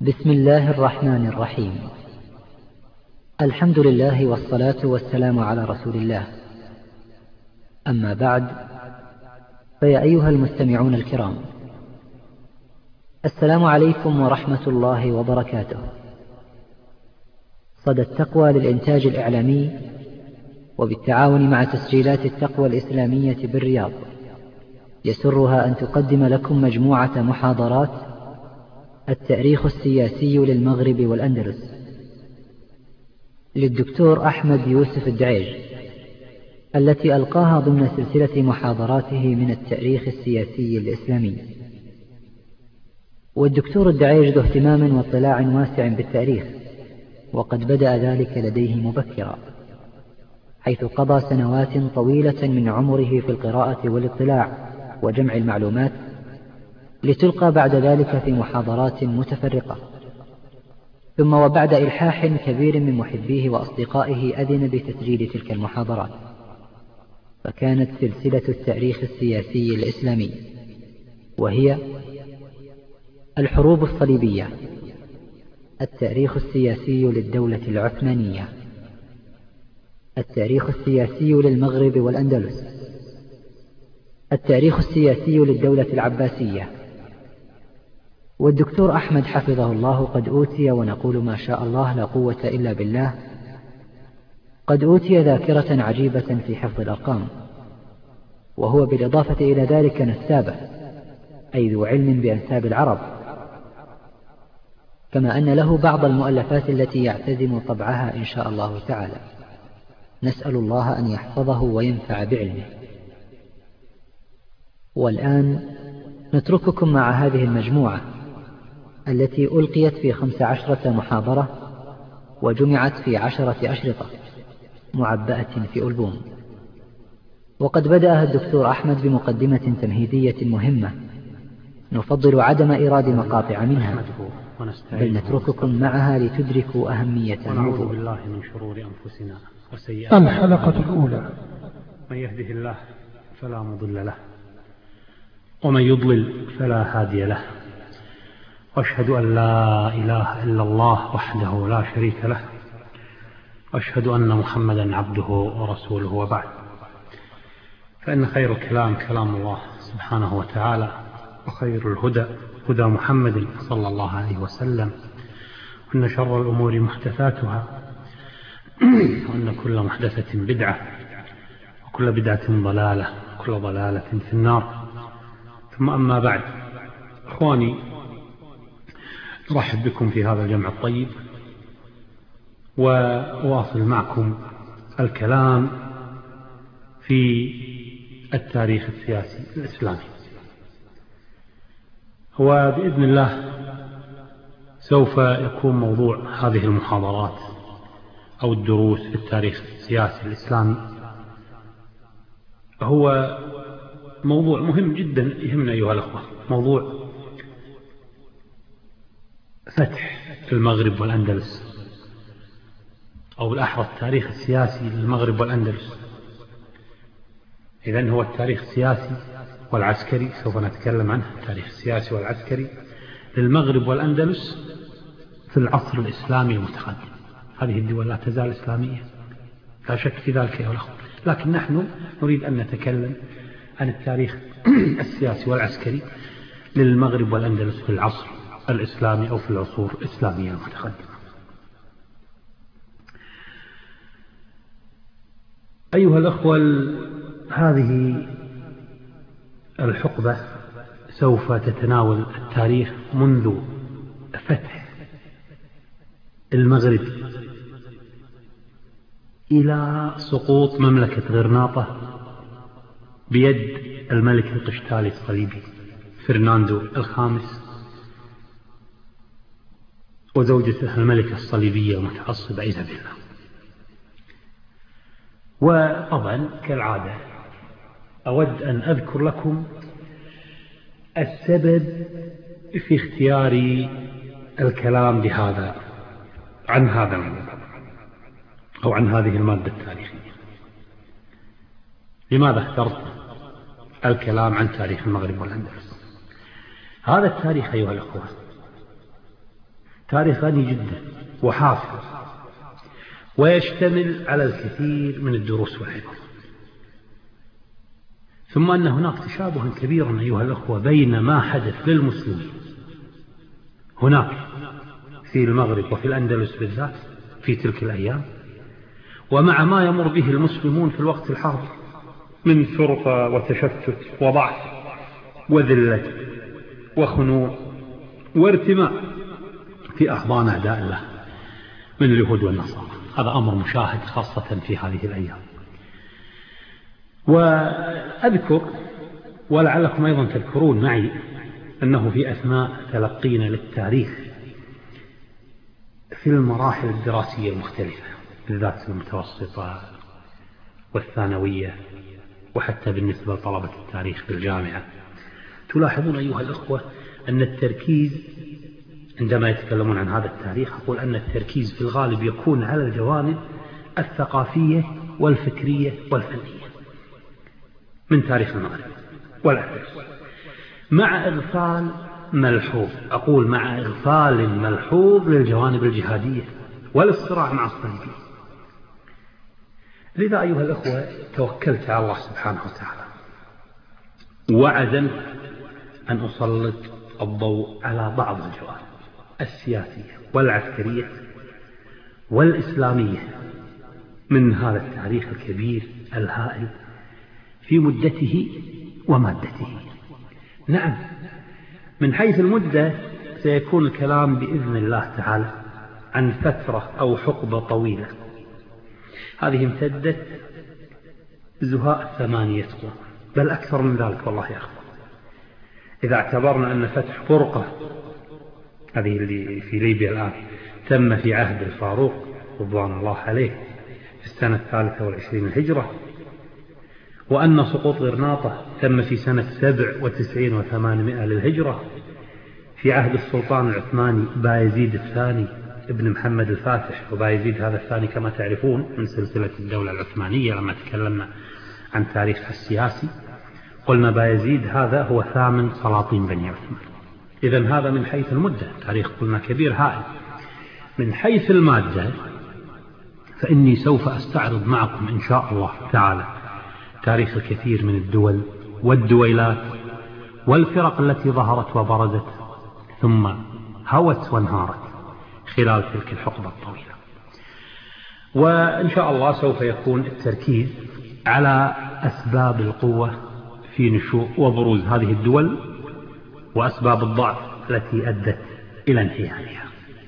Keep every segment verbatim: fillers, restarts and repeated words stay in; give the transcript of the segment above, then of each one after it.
بسم الله الرحمن الرحيم. الحمد لله والصلاة والسلام على رسول الله. أما بعد، فيا أيها المستمعون الكرام، السلام عليكم ورحمة الله وبركاته. صدى التقوى للإنتاج الإعلامي وبالتعاون مع تسجيلات التقوى الإسلامية بالرياض يسرها أن تقدم لكم مجموعة محاضرات التاريخ السياسي للمغرب والأندلس للدكتور أحمد يوسف الدعيج، التي ألقاها ضمن سلسلة محاضراته من التاريخ السياسي الإسلامي. والدكتور الدعيج ذو اهتمام واطلاع واسع بالتاريخ، وقد بدأ ذلك لديه مبكرا، حيث قضى سنوات طويلة من عمره في القراءة والاطلاع وجمع المعلومات، لتلقى بعد ذلك في محاضرات متفرقة. ثم وبعد إلحاح كبير من محبيه وأصدقائه أذن بتسجيل تلك المحاضرات، فكانت سلسلة التاريخ السياسي الإسلامي، وهي الحروب الصليبية، التاريخ السياسي للدولة العثمانية، التاريخ السياسي للمغرب والأندلس، التاريخ السياسي للدولة العباسية. والدكتور أحمد حفظه الله قد أوتي، ونقول ما شاء الله لا قوة إلا بالله، قد أوتي ذاكرة عجيبة في حفظ الأرقام، وهو بالإضافة إلى ذلك نسابة، أي ذو علم بأنساب العرب، كما أن له بعض المؤلفات التي يعتزم طبعها إن شاء الله تعالى. نسأل الله أن يحفظه وينفع بعلمه. والآن نترككم مع هذه المجموعة التي ألقيت في خمس عشرة محاضرة وجمعت في عشرة أشرطة معبأة في ألبوم. وقد بدأها الدكتور أحمد بمقدمة تمهيدية مهمة نفضل عدم إيراد مقاطع منها، بل نترككم معها لتدركوا أهمية الموضوع. ونعوذ بالله من شرور أنفسنا وسيئات الحلقة الأولى. من يهده الله فلا مضل له، ومن يضلل فلا هادي له، وأشهد أن لا إله إلا الله وحده لا شريك له، وأشهد أن محمدا عبده ورسوله، وبعد، فإن خير الكلام كلام الله سبحانه وتعالى، وخير الهدى هدى محمد صلى الله عليه وسلم، وأن شر الأمور محدثاتها، وأن كل محدثة بدعة، وكل بدعة ضلالة، وكل ضلالة في النار. ثم أما بعد، إخواني، أرحب بكم في هذا الجمع الطيب، وأواصل معكم الكلام في التاريخ السياسي الإسلامي. وبإذن الله سوف يكون موضوع هذه المحاضرات أو الدروس في التاريخ السياسي الإسلامي هو موضوع مهم جدا يهمنا أيها الأخوة، موضوع فتح المغرب والأندلس، أو بالأحرى التاريخ السياسي للمغرب والأندلس. إذن هو التاريخ السياسي والعسكري، سوف نتكلم عنه، التاريخ السياسي والعسكري للمغرب والأندلس في العصر الإسلامي المتقدم. هذه الدول لا تزال إسلامية، لا شك في ذلك يا الأخوة، لكن نحن نريد أن نتكلم عن التاريخ السياسي والعسكري للمغرب والأندلس في العصر الإسلامي أو في العصور الإسلامية المتقدمة. أيها الأخوة، هذه الحقبة سوف تتناول التاريخ منذ فتح المغرب إلى سقوط مملكة غرناطة بيد الملك القشتالي الصليبي فرناندو الخامس وزوجته الملكة الصليبية المتعصبة إيزابيلا. وطبعا كالعادة أود أن أذكر لكم السبب في اختياري الكلام بهذا عن هذا الموضوع أو عن هذه المادة التاريخية. لماذا اخترت الكلام عن تاريخ المغرب والأندلس؟ هذا التاريخ أيها الأخوة تاريخ غني جدا وحافل، ويشتمل على الكثير من الدروس والعبر. ثم أن هناك تشابها كبيرا أيها الأخوة بين ما حدث للمسلمين هناك في المغرب وفي الأندلس بالذات في تلك الأيام، ومع ما يمر به المسلمون في الوقت الحاضر من فرقة وتشتت وضعف وذلة وخنوع وارتماء في أحضان أعداء الله من اليهود والنصارى. هذا أمر مشاهد خاصة في هذه الأيام. وأذكر ولعلكم أيضا تذكرون معي أنه في أثناء تلقينا للتاريخ في المراحل الدراسية المختلفة بالذات المتوسطة والثانوية وحتى بالنسبة لطلبة التاريخ في الجامعة، تلاحظون أيها الأخوة أن التركيز عندما يتكلمون عن هذا التاريخ أقول أن التركيز في الغالب يكون على الجوانب الثقافية والفكرية والفنية من تاريخ المغرب والأندلس، مع إغفال ملحوظ، أقول مع إغفال ملحوظ للجوانب الجهادية والصراع مع الصليبيين. لذا أيها الأخوة توكلت على الله سبحانه وتعالى وعزمت أن أسلط الضوء على بعض الجوانب السياسية والعسكرية والإسلامية من هذا التاريخ الكبير الهائل في مدته ومادته. نعم، من حيث المدة سيكون الكلام بإذن الله تعالى عن فترة أو حقبة طويلة، هذه امتدت زهاء ثمانية قرون بل أكثر من ذلك والله يا أخوة. إذا اعتبرنا أن فتح فرقة هذه اللي في ليبيا الآن تم في عهد الفاروق رضوان الله عليه في السنة الثالثة والعشرين الهجرة، وأن سقوط غرناطة تم في سنة سبع وتسعين وثمانمائة للهجرة في عهد السلطان العثماني بايزيد الثاني ابن محمد الفاتح. وبايزيد هذا الثاني كما تعرفون من سلسلة الدولة العثمانية، لما تكلمنا عن تاريخها السياسي قلنا بايزيد هذا هو ثامن سلاطين بني عثمان. إذن هذا من حيث المدة تاريخ قلنا كبير هائل. من حيث المادة فإني سوف أستعرض معكم إن شاء الله تعالى تاريخ الكثير من الدول والدويلات والفرق التي ظهرت وبرزت ثم هوت وانهارت خلال تلك الحقبة الطويلة. وإن شاء الله سوف يكون التركيز على أسباب القوة في نشوء وبروز هذه الدول وأسباب الضعف التي أدت إلى انهيارها.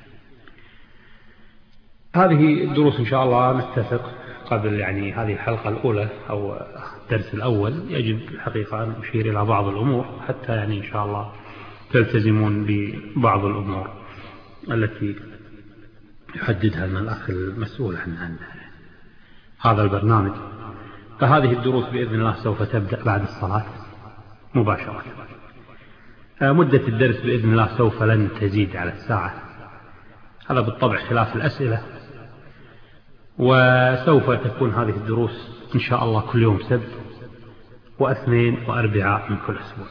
هذه الدروس إن شاء الله نتفق قبل يعني هذه الحلقة الأولى أو الدرس الأول يجب الحقيقة أن أشير إلى بعض الأمور حتى يعني إن شاء الله تلتزمون ببعض الأمور التي يحددها لنا الأخ المسؤول عن, عن هذا البرنامج. فهذه الدروس بإذن الله سوف تبدأ بعد الصلاة مباشرة. مدة الدرس بإذن الله سوف لن تزيد على الساعة، هذا بالطبع خلاف الأسئلة. وسوف تكون هذه الدروس إن شاء الله كل يوم سبت واثنين وأربعاء من كل أسبوع.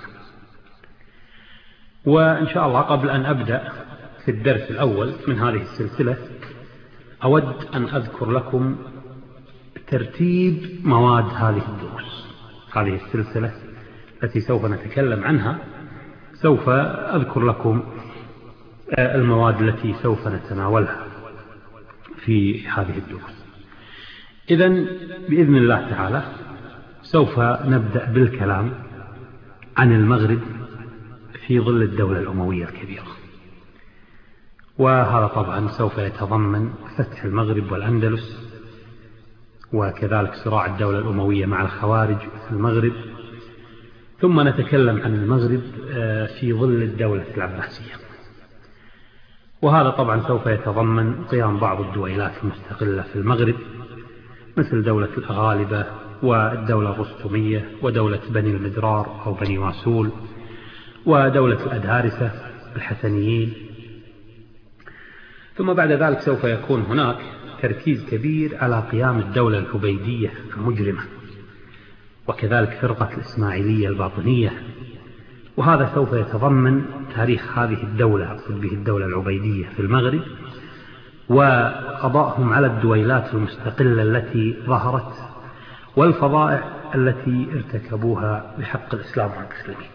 وإن شاء الله قبل أن أبدأ في الدرس الأول من هذه السلسلة أود أن أذكر لكم ترتيب مواد هذه الدروس. هذه السلسلة التي سوف نتكلم عنها سوف أذكر لكم المواد التي سوف نتناولها في هذه الدروس. إذن بإذن الله تعالى سوف نبدأ بالكلام عن المغرب في ظل الدولة الأموية الكبيرة، وهذا طبعا سوف يتضمن فتح المغرب والأندلس وكذلك صراع الدولة الأموية مع الخوارج في المغرب، ثم نتكلم عن المغرب في ظل الدولة العباسية، وهذا طبعا سوف يتضمن قيام بعض الدويلات المستقلة في المغرب مثل دولة الأغالبة والدولة الرستمية ودولة بني المدرار أو بني واسول ودولة الأدهارسة الحسنيين. ثم بعد ذلك سوف يكون هناك تركيز كبير على قيام الدولة العبيدية المجرمة وكذلك فرقة الإسماعيلية الباطنية، وهذا سوف يتضمن تاريخ هذه الدولة، أقصد به الدولة العبيدية في المغرب، وقضاءهم على الدويلات المستقلة التي ظهرت، والفظائع التي ارتكبوها بحق الإسلام والمسلمين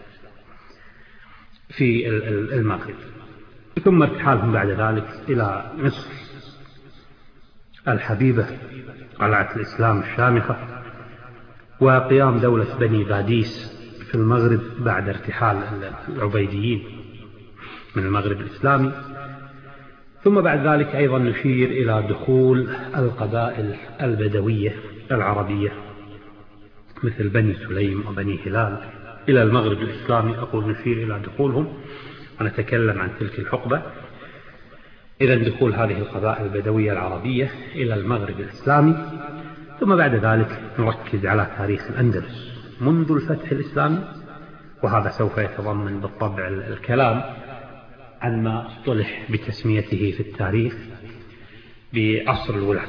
في المغرب. ثم ارتحالهم بعد ذلك إلى مصر الحبيبة، قلعة الإسلام الشامخة، وقيام دولة بني باديس في المغرب بعد ارتحال العبيديين من المغرب الإسلامي. ثم بعد ذلك أيضا نشير إلى دخول القبائل البدوية العربية مثل بني سليم وبني هلال إلى المغرب الإسلامي. أقول نشير إلى دخولهم ونتكلم عن تلك الحقبة. إذا دخول هذه القبائل البدوية العربية إلى المغرب الإسلامي. ثم بعد ذلك نركز على تاريخ الأندلس منذ الفتح الإسلامي، وهذا سوف يتضمن بالطبع الكلام عن ما اصطلح بتسميته في التاريخ بعصر الولاة.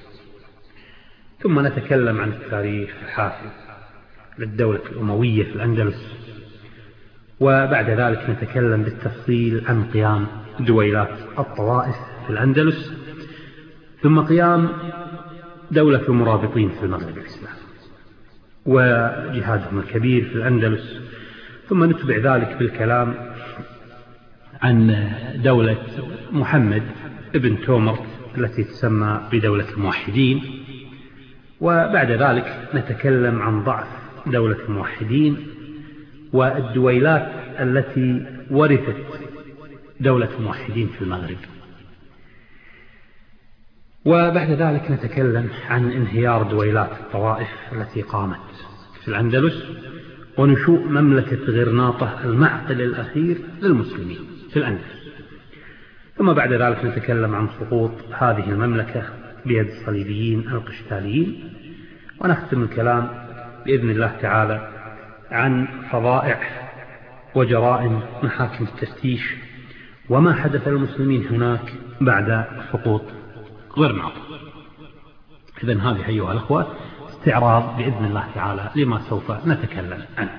ثم نتكلم عن التاريخ الحافل للدولة الأموية في الأندلس، وبعد ذلك نتكلم بالتفصيل عن قيام دويلات الطوائف في الأندلس، ثم قيام دولة المرابطين في المغرب الإسلامي وجهادهم الكبير في الأندلس. ثم نتبع ذلك بالكلام عن دولة محمد ابن تومرت التي تسمى بدولة الموحدين، وبعد ذلك نتكلم عن ضعف دولة الموحدين والدويلات التي ورثت دولة الموحدين في المغرب. وبعد ذلك نتكلم عن انهيار دويلات الطوائف التي قامت في الأندلس ونشوء مملكة غرناطة المعقل الأخير للمسلمين في الأندلس. ثم بعد ذلك نتكلم عن سقوط هذه المملكة بيد الصليبيين القشتاليين، ونختم الكلام بإذن الله تعالى عن فظائع وجرائم محاكم التفتيش وما حدث للمسلمين هناك بعد سقوط غرناطة. إذن هذه أيها الأخوة استعراض بإذن الله تعالى لما سوف نتكلم عنه.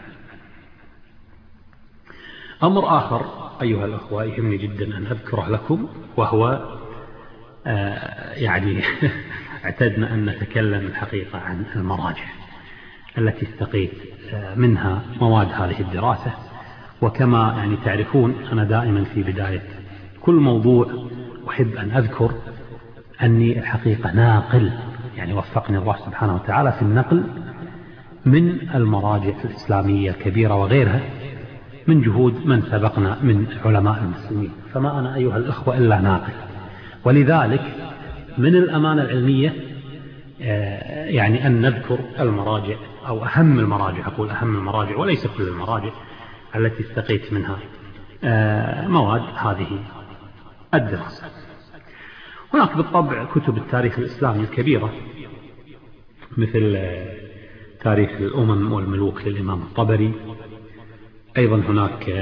أمر آخر أيها الأخوة يهمني جدا أن أذكره لكم، وهو آه يعني اعتدنا أن نتكلم الحقيقة عن المراجع التي استقيت منها مواد هذه الدراسة. وكما يعني تعرفون أنا دائما في بداية كل موضوع أحب أن أذكر أني الحقيقة ناقل، يعني وفقني الله سبحانه وتعالى في النقل من المراجع الإسلامية الكبيرة وغيرها من جهود من سبقنا من علماء المسلمين، فما أنا أيها الأخوة إلا ناقل. ولذلك من الأمانة العلمية يعني أن نذكر المراجع أو أهم المراجع، أقول أهم المراجع وليس كل المراجع التي استقيت منها مواد هذه الدراسة. هناك بالطبع كتب التاريخ الإسلامي الكبيرة مثل تاريخ الأمم والملوك للإمام الطبري، أيضا هناك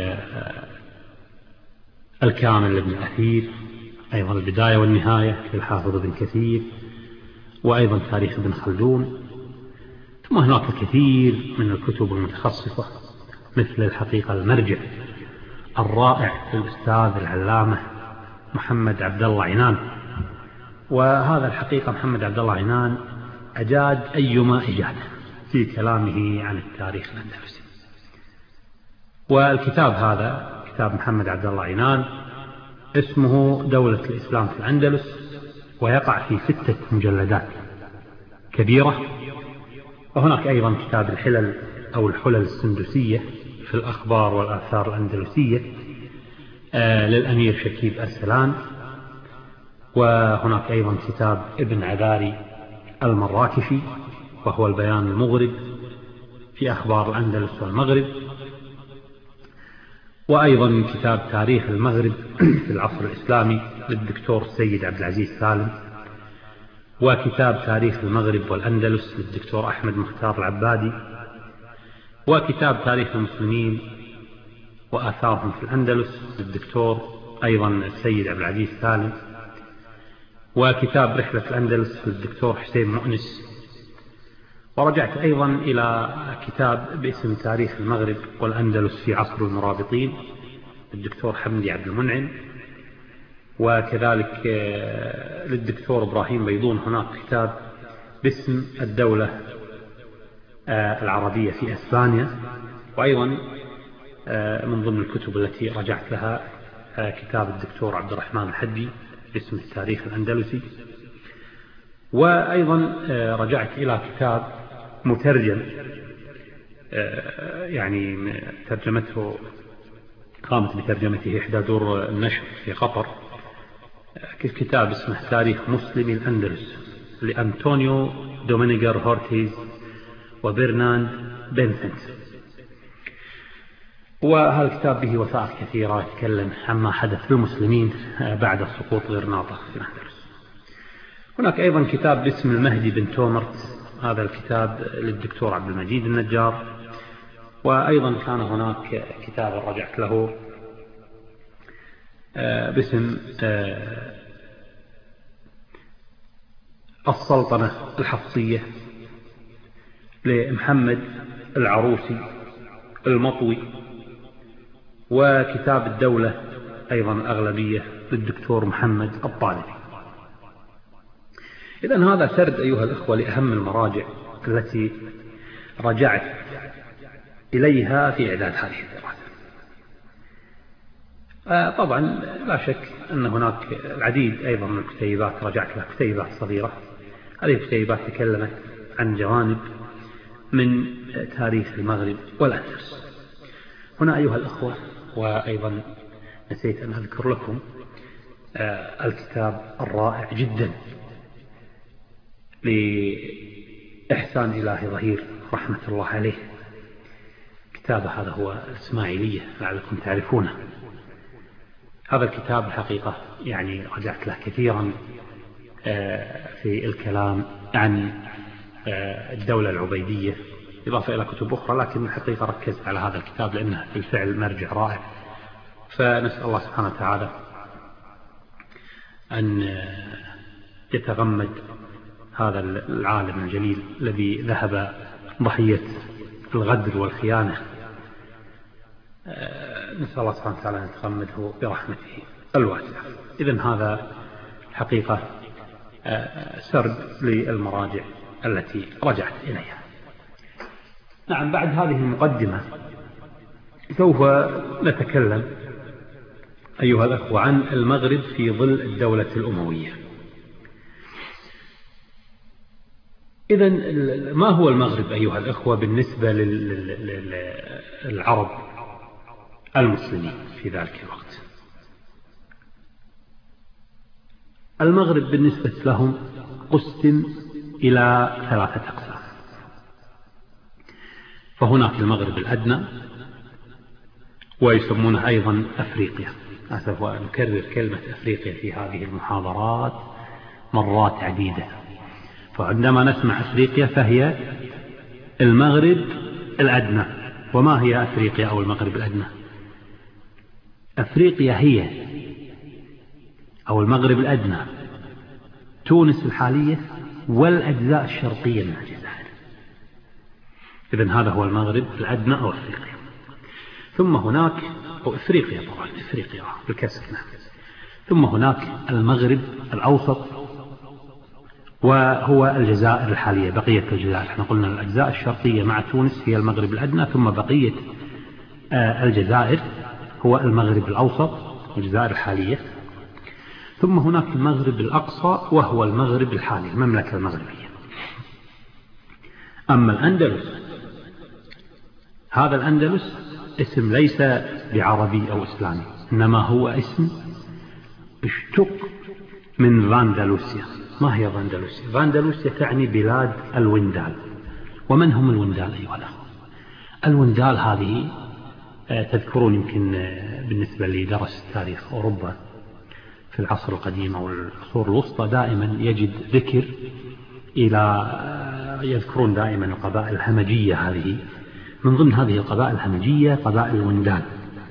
الكامل لابن أثير، أيضا البداية والنهاية للحافظ ابن كثير، وأيضا تاريخ ابن خلدون. ثم هناك الكثير من الكتب المتخصصة مثل الحقيقة المرجع الرائع للأستاذ العلامة محمد عبد الله عنان، وهذا الحقيقة محمد عبد الله عنان أجاد أيما إجادة في كلامه عن التاريخ الأندلسي. والكتاب هذا كتاب محمد عبد الله عنان اسمه دولة الإسلام في الأندلس، ويقع في ستة مجلدات كبيرة. وهناك أيضا كتاب الحلل أو الحلل السندسية في الأخبار والآثار الأندلسية للأمير شكيب أرسلان. وهناك أيضا كتاب ابن عذاري المراكشي وهو البيان المغرب في أخبار الأندلس والمغرب. وأيضا كتاب تاريخ المغرب في العصر الإسلامي للدكتور السيد عبد العزيز سالم، وكتاب تاريخ المغرب والأندلس للدكتور أحمد مختار العبادي، وكتاب تاريخ المسلمين وآثارهم في الأندلس للدكتور أيضا السيد عبد العزيز سالم، وكتاب رحلة الأندلس للدكتور حسين مؤنس. ورجعت أيضا إلى كتاب باسم تاريخ المغرب والأندلس في عصر المرابطين، للدكتور حمدي عبد المنعم، وكذلك للدكتور إبراهيم بيضون هناك كتاب باسم الدولة العربية في أسبانيا. وأيضا من ضمن الكتب التي رجعت لها كتاب الدكتور عبد الرحمن الحدي باسم التاريخ الأندلسي. وأيضا رجعت إلى كتاب مترجم يعني ترجمته قامت بترجمته إحدى دور النشر في قطر، كتاب اسمه تاريخ مسلم الأندلس لأنطونيو دومينيغر هورتيز وبرناند بنسنت. وهذا الكتاب به وثائق كثيرة يتكلم عما حدث للمسلمين بعد سقوط غرناطة في الأندلس. هناك أيضا كتاب باسم المهدي بن تومرت، هذا الكتاب للدكتور عبد المجيد النجار. وأيضا كان هناك كتاب رجعت له باسم السلطنة الحفصية لمحمد العروسي المطوي. وكتاب الدولة أيضا الأغلبية للدكتور محمد الطالبي. إذن هذا سرد أيها الأخوة لأهم المراجع التي رجعت إليها في إعداد هذه الدراسة. طبعا لا شك أن هناك العديد أيضا من الكتيبات رجعت لها، كتيبات صغيرة. هذه الكتيبات تكلمت عن جوانب من تاريخ المغرب والأندلس. هنا أيها الأخوة، وأيضا نسيت أن أذكر لكم الكتاب الرائع جدا لإحسان إلهي ظهير رحمة الله عليه. كتاب هذا هو الإسماعيلية لعلكم تعرفونه. هذا الكتاب الحقيقة يعني رجعت له كثيرا في الكلام عن الدولة العبيدية إضافة إلى كتب أخرى، لكن الحقيقة ركزت على هذا الكتاب لأنه بالفعل مرجع رائع. فنسأل الله سبحانه وتعالى أن يتغمد هذا العالم الجليل الذي ذهب ضحية الغدر والخيانة، نسأل الله سبحانه وتعالى أن يتغمده برحمته الواسعة. إذن هذا الحقيقة سرد للمراجع التي رجعت إليها. نعم، بعد هذه المقدمة سوف نتكلم أيها الأخوة عن المغرب في ظل الدولة الأموية. إذن ما هو المغرب أيها الأخوة بالنسبة للعرب المسلمين في ذلك الوقت؟ المغرب بالنسبة لهم قسم إلى ثلاثة أقسام. فهناك المغرب الأدنى ويسمونه أيضا أفريقيا. أسف نكرر كلمة أفريقيا في هذه المحاضرات مرات عديدة. فعندما نسمع أفريقيا فهي المغرب الأدنى. وما هي أفريقيا أو المغرب الأدنى؟ أفريقيا هي أو المغرب الأدنى تونس الحالية والأجزاء الشرقية من الجزائر. إذن هذا هو المغرب الأدنى أو أفريقيا. ثم هناك أو إفريقيا طبعا إفريقيا بالكسر. ثم هناك المغرب الأوسط وهو الجزائر الحالية، بقية الجزائر. احنا قلنا الأجزاء الشرقية مع تونس هي المغرب الأدنى، ثم بقية الجزائر هو المغرب الأوسط والجزائر الحالية. ثم هناك المغرب الأقصى وهو المغرب الحالي، المملكة المغربية. أما الأندلس، هذا الأندلس اسم ليس بعربي أو إسلامي، إنما هو اسم اشتق من فاندلوسيا. ما هي فاندلوسيا؟ فاندلوسيا تعني بلاد الوندال. ومن هم الوندال أيها الأخوة؟ الوندال هذه تذكرون يمكن بالنسبة لدرس تاريخ أوروبا في العصر القديم أو العصور الوسطى دائما يجد ذكر إلى يذكرون دائما القبائل الهمجية. هذه من ضمن هذه القبائل الهمجية قبائل الوندال.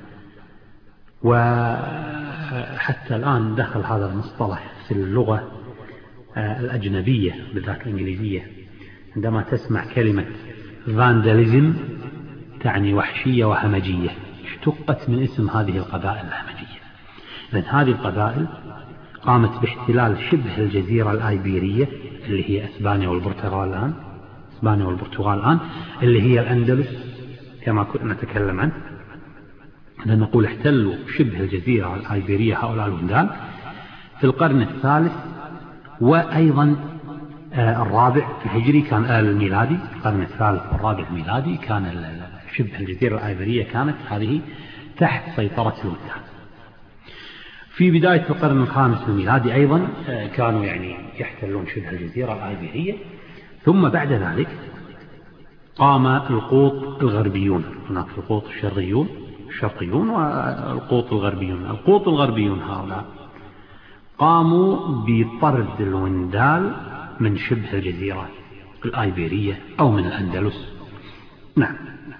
وحتى الآن دخل هذا المصطلح في اللغة الأجنبية بالذات الإنجليزية. عندما تسمع كلمة فانداليزم تعني وحشية وهمجية. اشتقت من اسم هذه القبائل الهمجية. إذن هذه القبائل قامت باحتلال شبه الجزيرة الآيبيرية اللي هي إسبانيا والبرتغال الآن، إسبانيا والبرتغال الآن اللي هي الأندلس كما كنا نتكلم عنه. أن نقول احتلوا شبه الجزيرة الآيبيرية هؤلاء الهندان في القرن الثالث وأيضا الرابع الهجري كان الميلادي. القرن الثالث والرابع الميلادي كان شبه الجزيرة الآيبيرية كانت هذه تحت سيطرة الهندان. في بداية القرن الخامس الميلادي أيضا كانوا يعني يحتلون شبه الجزيرة الآيبيرية. ثم بعد ذلك قام القوط الغربيون، هناك القوط الشرقيون الشرقيون والقوط الغربيون. القوط الغربيون هؤلاء قاموا بطرد الوندال من شبه الجزيرة الآيبيرية أو من الأندلس. نعم،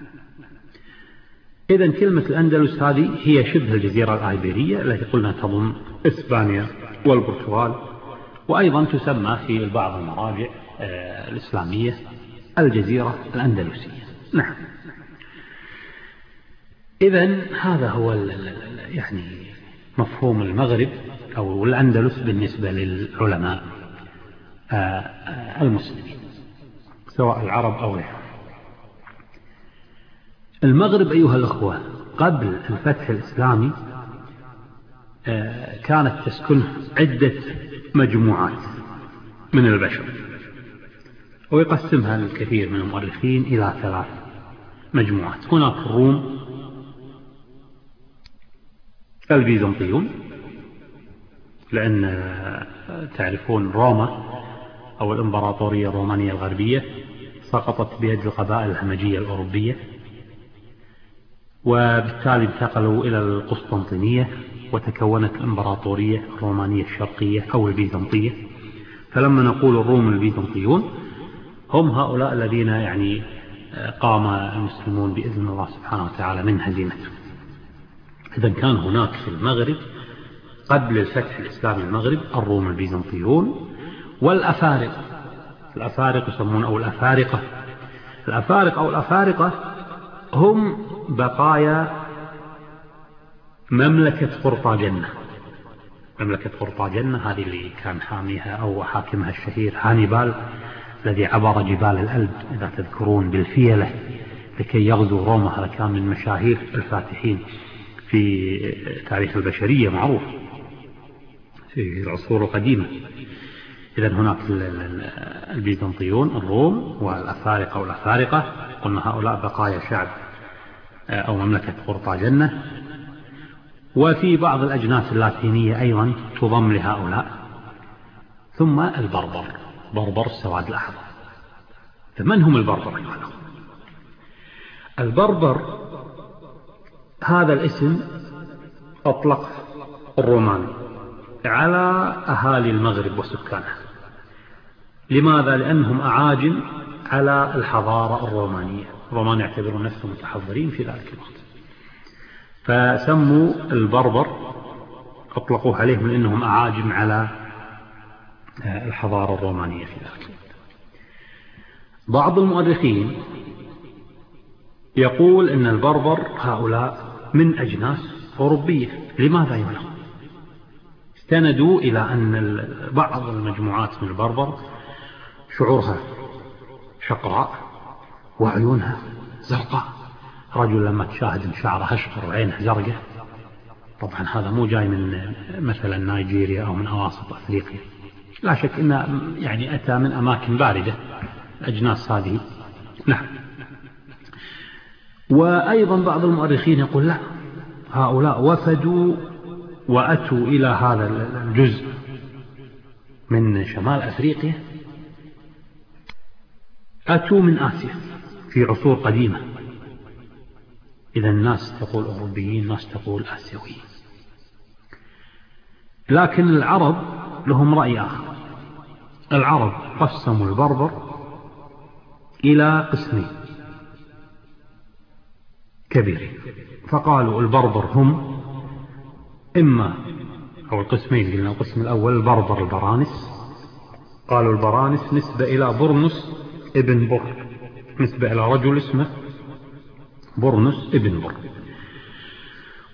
إذن كلمة الأندلس هذه هي شبه الجزيرة الآيبيرية التي قلنا تضم إسبانيا والبرتغال، وأيضا تسمى في بعض المراجع الإسلامية الجزيرة الأندلسية. نعم، إذن هذا هو يعني مفهوم المغرب أو الأندلس بالنسبة للعلماء المسلمين سواء العرب أو غيرهم. المغرب أيها الأخوة قبل الفتح الإسلامي كانت تسكنه عدة مجموعات من البشر، ويقسمها الكثير من المؤرخين إلى ثلاث مجموعات. هناك الروم البيزنطيون، لأن تعرفون روما أو الإمبراطورية الرومانية الغربية سقطت بيد القبائل الهمجية الأوروبية، وبالتالي انتقلوا إلى القسطنطينية وتكونت الإمبراطورية الرومانية الشرقية أو البيزنطية. فلما نقول الروم البيزنطيون هم هؤلاء الذين يعني قام المسلمون بإذن الله سبحانه وتعالى من هزيمتهم. إذن كان هناك في المغرب قبل الفتح الإسلامي المغرب الروم البيزنطيون والأفارقة. الأفارقة يسمون أو الأفارقة. الأفارقة أو الأفارقة هم بقايا مملكة قرطاجنة. مملكة قرطاجنة هذه اللي كان حاميها أو حاكمها الشهير هانيبال الذي عبر جبال الألب إذا تذكرون بالفيلة لكي يغزو روما. هذا كان من مشاهير الفاتحين في تاريخ البشرية، معروف في العصور القديمة. إذن هناك البيزنطيون الروم والأفارقة والأفارقة، قلنا هؤلاء بقايا شعب أو مملكة قرطاجنة. وفي بعض الأجناس اللاتينية أيضا تضم لهؤلاء. ثم البربر، بربر السواد الأحمر. فمن هم البربر؟ البربر هذا الاسم أطلق الرومان على أهالي المغرب وسكانها. لماذا؟ لأنهم أعاجم على الحضارة الرومانية. الرومان يعتبرون نفسهم متحضرين في ذلك الوقت، فسموا البربر أطلقوا عليهم لأنهم أعاجم على الحضارة الرومانية في ذلك الوقت. بعض المؤرخين يقول أن البربر هؤلاء من أجناس أوروبية. لماذا يقولون؟ استندوا إلى أن بعض المجموعات من البربر شعورها شقراء وعيونها زرقاء. رجل لما تشاهد شعره أشقر وعينه زرقاء، طبعا هذا مو جاي من مثلا نيجيريا أو من أواسط أفريقيا، لا شك إنه يعني أتى من أماكن باردة الأجناس هذه. نعم. وأيضا بعض المؤرخين يقول لا، هؤلاء وفدوا وأتوا إلى هذا الجزء من شمال أفريقيا، أتوا من آسيا في عصور قديمة. إذا الناس تقول أوروبيين، ناس تقول آسيويين. لكن العرب لهم رأي آخر. العرب قسموا البربر إلى قسمين كبيرين، فقالوا البربر هم إما أو القسمين، قلنا القسم الأول البربر البرانس. قالوا البرانس نسبة إلى برنس ابن بر، نسبة إلى رجل اسمه برنس ابن بر.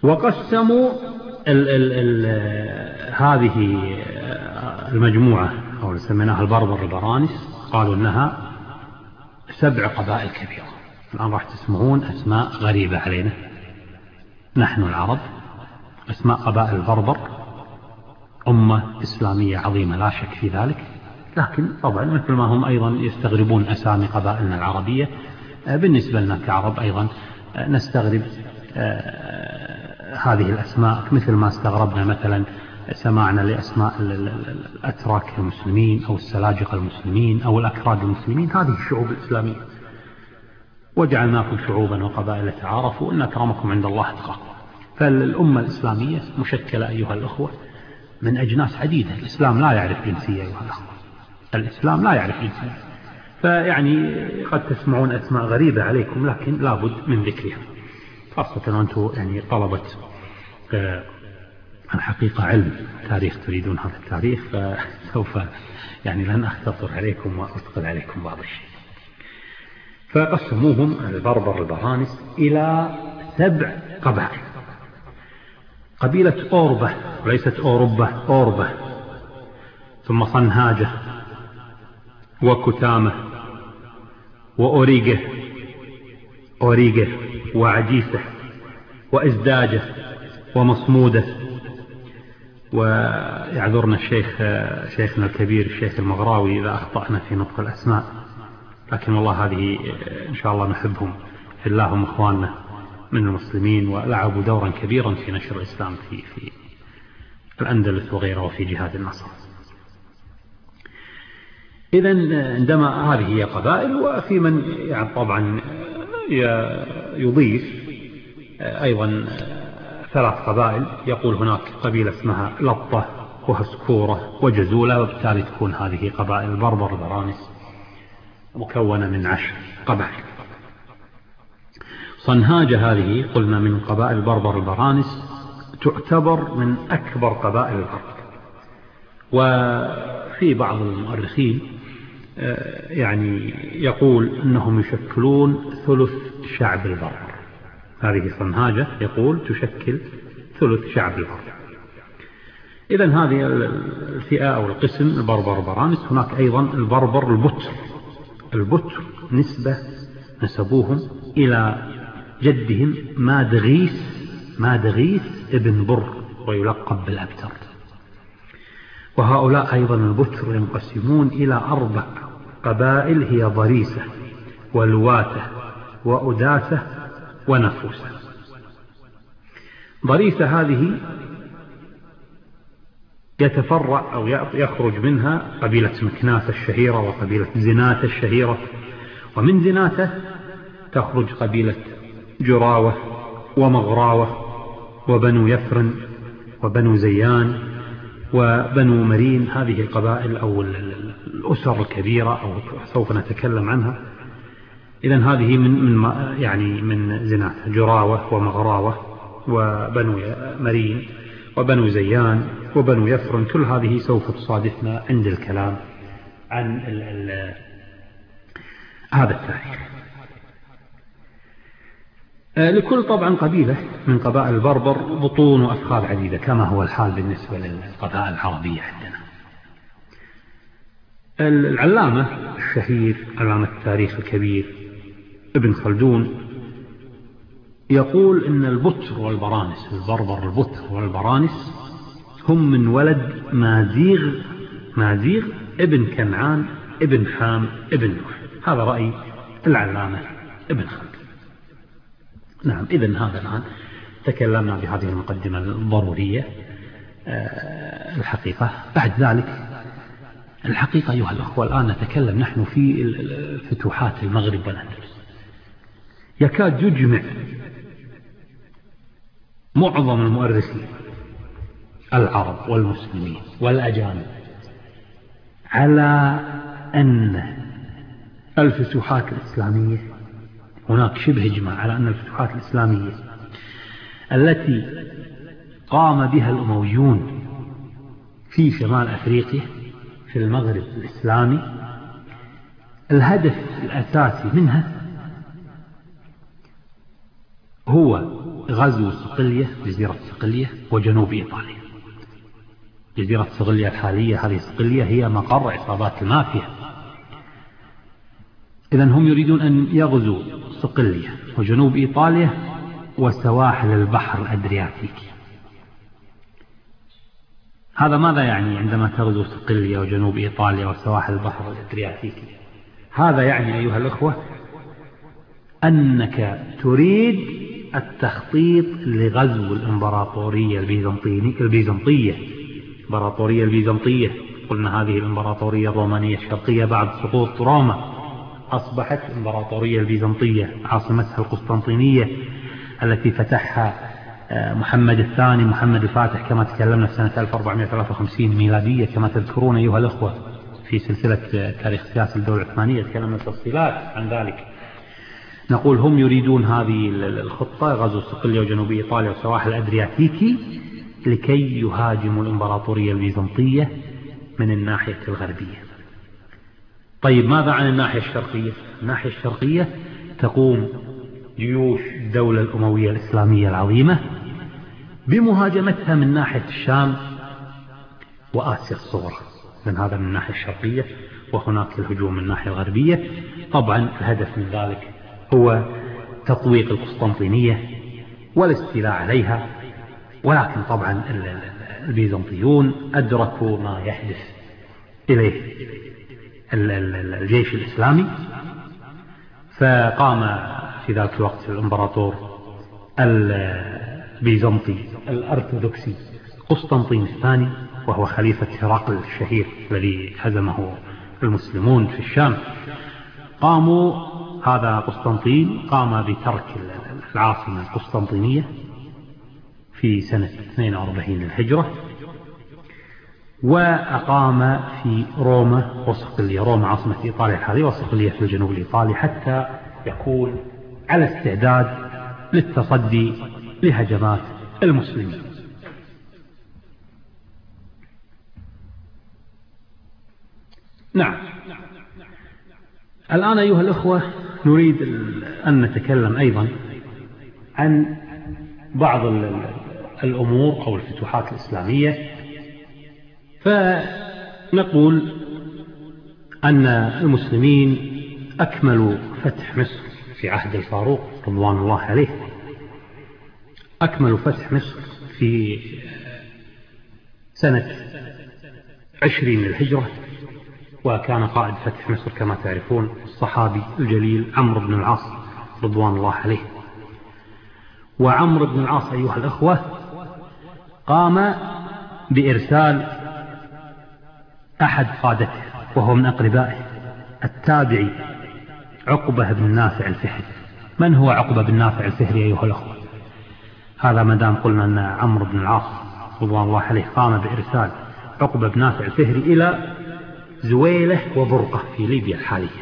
وقسموا ال ال ال هذه المجموعة أو سميناها البربر البرانس، قالوا أنها سبع قبائل كبيرة. الآن راح تسمعون أسماء غريبة علينا نحن العرب، أسماء قبائل البربر، أمة إسلامية عظيمة لا شك في ذلك، لكن طبعا مثل ما هم أيضا يستغربون أسامي قبائلنا العربية، بالنسبة لنا كعرب أيضا نستغرب هذه الأسماء، مثل ما استغربنا مثلا سماعنا لأسماء الأتراك المسلمين أو السلاجقة المسلمين أو الأكراد المسلمين. هذه الشعوب الإسلامية، وجعلناكم شعوبا وقبائل تعارفوا إن أكرمكم عند الله أتقاكم. فالأمة الإسلامية مشكلة أيها الأخوة من أجناس عديدة. الإسلام لا يعرف جنسية أيها الأخوة، الإسلام لا يعرف جنسية. فيعني قد تسمعون أسماء غريبة عليكم لكن لابد من ذكرها، خاصة وأنتم يعني طلبة الحقيقة علم تاريخ، تريدون هذا التاريخ، فسوف يعني لن أختصر عليكم وأثقل عليكم بعض الشيء. فقسموهم البربر البرانس إلى سبع قبائل. قبيلة أوربة، وليست أوروبا، أوربة، ثم صنهاجة وكتامة وأوريجة أوريجة وعجيسة وإزداجة ومصمودة. ويعذرنا الشيخ شيخنا الكبير الشيخ المغراوي إذا أخطأنا في نطق الأسماء، لكن والله هذه إن شاء الله نحبهم في الله، هم إخواننا من المسلمين ولعبوا دورا كبيرا في نشر الإسلام في في الأندلس وغيره وفي جهاد النصر. إذن عندما هذه هي قبائل، وفي من يعني طبعا يضيف أيضا ثلاث قبائل، يقول هناك قبيلة اسمها لطة وهسكورة وجزولة، وبالتالي تكون هذه قبائل البربر البرانس مكونة من عشر قبائل. صنهاجة هذه قلنا من قبائل البربر البرانس، تعتبر من أكبر قبائل العرب، وفي بعض المؤرخين يعني يقول أنهم يشكلون ثلث شعب البربر. هذه صنهاجة يقول تشكل ثلث شعب البربر. إذن هذه الفئة أو القسم البربر البرانس. هناك أيضا البربر البتر. البتر نسبة نسبوهم إلى جدهم مادغيس مادغيس ابن بر ويلقب بالأبتر. وهؤلاء أيضا البتر ينقسمون إلى أربع قبائل، هي ضريسة ولواتة وأداسة ونفوسة. ضريسة هذه يتفرع أو يخرج منها قبيلة مكناس الشهيرة وقبيلة زناة الشهيرة، ومن زناته تخرج قبيلة جراوة ومغراوة وبنو يفرن وبنو زيان وبنو مرين. هذه القبائل أو الأسر الكبيرة أو سوف نتكلم عنها. إذن هذه من من يعني من زناة جراوة ومغراوة وبنو مرين وبنو زيان وبنو يفرن. كل هذه سوف تصادفنا عند الكلام عن ال ال هذا التاريخ. لكل طبعا قبيلة من قبائل البربر بطون وأفخاذ عديدة، كما هو الحال بالنسبة للقبائل العربية عندنا. العلامة الشهير علامة التاريخ الكبير ابن خلدون يقول إن البتر والبرانس، البربر البتر والبرانس، هم من ولد مازيغ مازيغ ابن كنعان ابن حام ابن نوح. هذا رأي العلامة ابن خلدون. نعم، إذن هذا الآن تكلمنا بهذه المقدمة الضرورية. أه الحقيقة بعد ذلك الحقيقة أيها الأخوة الآن نتكلم نحن في فتوحات المغرب والأندلس. يكاد يجمع معظم المؤرخين العرب والمسلمين والأجانب على أن الفتوحات الإسلامية، هناك شبه إجماع على أن الفتوحات الإسلامية التي قام بها الأمويون في شمال أفريقيا في المغرب الإسلامي، الهدف الأساسي منها هو غزو صقلية، جزيرة صقلية وجنوب إيطاليا. جزيرة صقلية الحالية هذه صقلية هي مقر عصابات المافيا. إذن هم يريدون أن يغزوا صقلية وجنوب إيطاليا وسواحل البحر الأدرياتيكي. هذا ماذا يعني عندما تغزو صقلية وجنوب إيطاليا وسواحل البحر الأدرياتيكي؟ هذا يعني أيها الأخوة أنك تريد التخطيط لغزو الإمبراطورية البيزنطية البيزنطية الإمبراطورية البيزنطية. قلنا هذه الإمبراطورية الرومانية الشرقية بعد سقوط روما أصبحت الإمبراطورية البيزنطية، عاصمتها القسطنطينية التي فتحها محمد الثاني محمد الفاتح كما تكلمنا في سنة ألف وأربعمائة وثلاثة وخمسين ميلادية، كما تذكرون أيها الأخوة في سلسلة تاريخ سياسة الدولة العثمانية تكلمنا تفصيلات عن ذلك. نقول هم يريدون هذه الخطة غزو صقلية وجنوب إيطاليا وسواحل الأدرياتيكي لكي يهاجموا الإمبراطورية البيزنطية من الناحية الغربية. طيب ماذا عن الناحية الشرقية؟ الناحية الشرقية تقوم جيوش الدولة الأموية الإسلامية العظيمة بمهاجمتها من ناحية الشام وآسيا الصغرى. من هذا من الناحية الشرقية، وهناك الهجوم من الناحية الغربية. طبعا الهدف من ذلك هو تطويق القسطنطينية والاستيلاء عليها، ولكن طبعا البيزنطيون أدركوا ما يحدث إليه الجيش الإسلامي، فقام في ذلك الوقت الإمبراطور البيزنطي الأرثوذكسي قسطنطين الثاني، وهو خليفة هرقل الشهير الذي هزمه المسلمون في الشام. قاموا هذا قسطنطين قام بترك العاصمة القسطنطينية في سنة اثنين وأربعين للهجرة، وأقام في روما وصقلية. روما عاصمة إيطاليا الحالية وصقلية في الجنوب الإيطالي، حتى يكون على استعداد للتصدي لهجمات المسلمين. نعم، الآن أيها الأخوة نريد أن نتكلم أيضا عن بعض الأمور أو الفتوحات الإسلامية. فنقول أن المسلمين أكملوا فتح مصر في عهد الفاروق رضوان الله عليه، أكملوا فتح مصر في سنة عشرين للهجرة، وكان قائد فتح مصر كما تعرفون الصحابي الجليل عمرو بن العاص رضوان الله عليه. وعمرو بن العاص أيها الأخوة قام بإرسال أحد قادته وهو من أقربائه التابعي عقبة بن نافع الفهري. من هو عقبة بن نافع الفهري أيها الأخوة؟ هذا ما دام قلنا أن عمرو بن العاص رضوان الله عليه قام بإرسال عقبة بن نافع الفهري إلى زويلة وبرقة في ليبيا الحالية،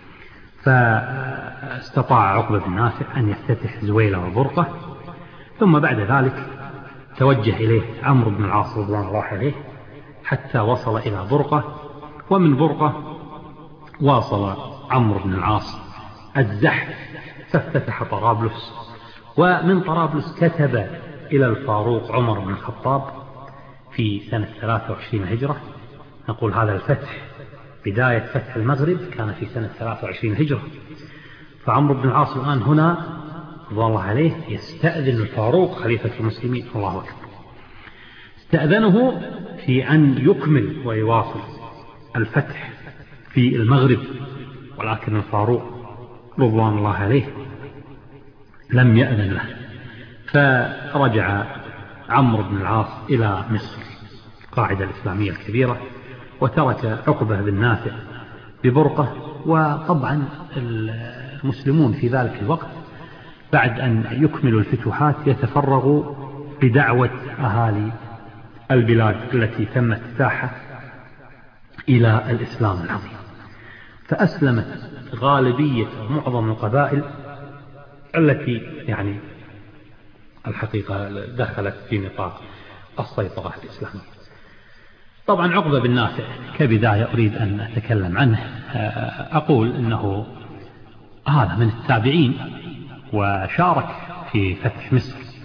فاستطاع عقبة بن نافع أن يفتتح زويلة وبرقة، ثم بعد ذلك توجه إليه عمرو بن العاص رضوان الله عليه حتى وصل إلى برقة، ومن برقة واصل عمرو بن العاص الزحف فافتتح طرابلس، ومن طرابلس كتب إلى الفاروق عمر بن الخطاب في سنة ثلاثة وعشرين هجرة. نقول هذا الفتح بداية فتح المغرب كان في سنة ثلاثة وعشرين هجرة، فعمرو بن العاص الآن هنا رضوان الله عليه يستأذن الفاروق خليفة المسلمين، الله أكبر، استأذنه في أن يكمل ويواصل الفتح في المغرب، ولكن الفاروق رضوان الله عليه لم يأذن له، فرجع عمرو بن العاص إلى مصر القاعدة الإسلامية الكبيرة، وترك عقبة بن نافع ببرقة. وطبعا المسلمون في ذلك الوقت بعد أن يكملوا الفتوحات يتفرغوا بدعوة أهالي البلاد التي تم افتتاحها إلى الإسلام العظيم، فأسلمت غالبية أو معظم القبائل التي يعني الحقيقة دخلت في نطاق السيطرة الإسلامية. طبعا عقبة بن نافع كبداية أريد أن أتكلم عنه، أقول أنه هذا من التابعين وشارك في فتح مصر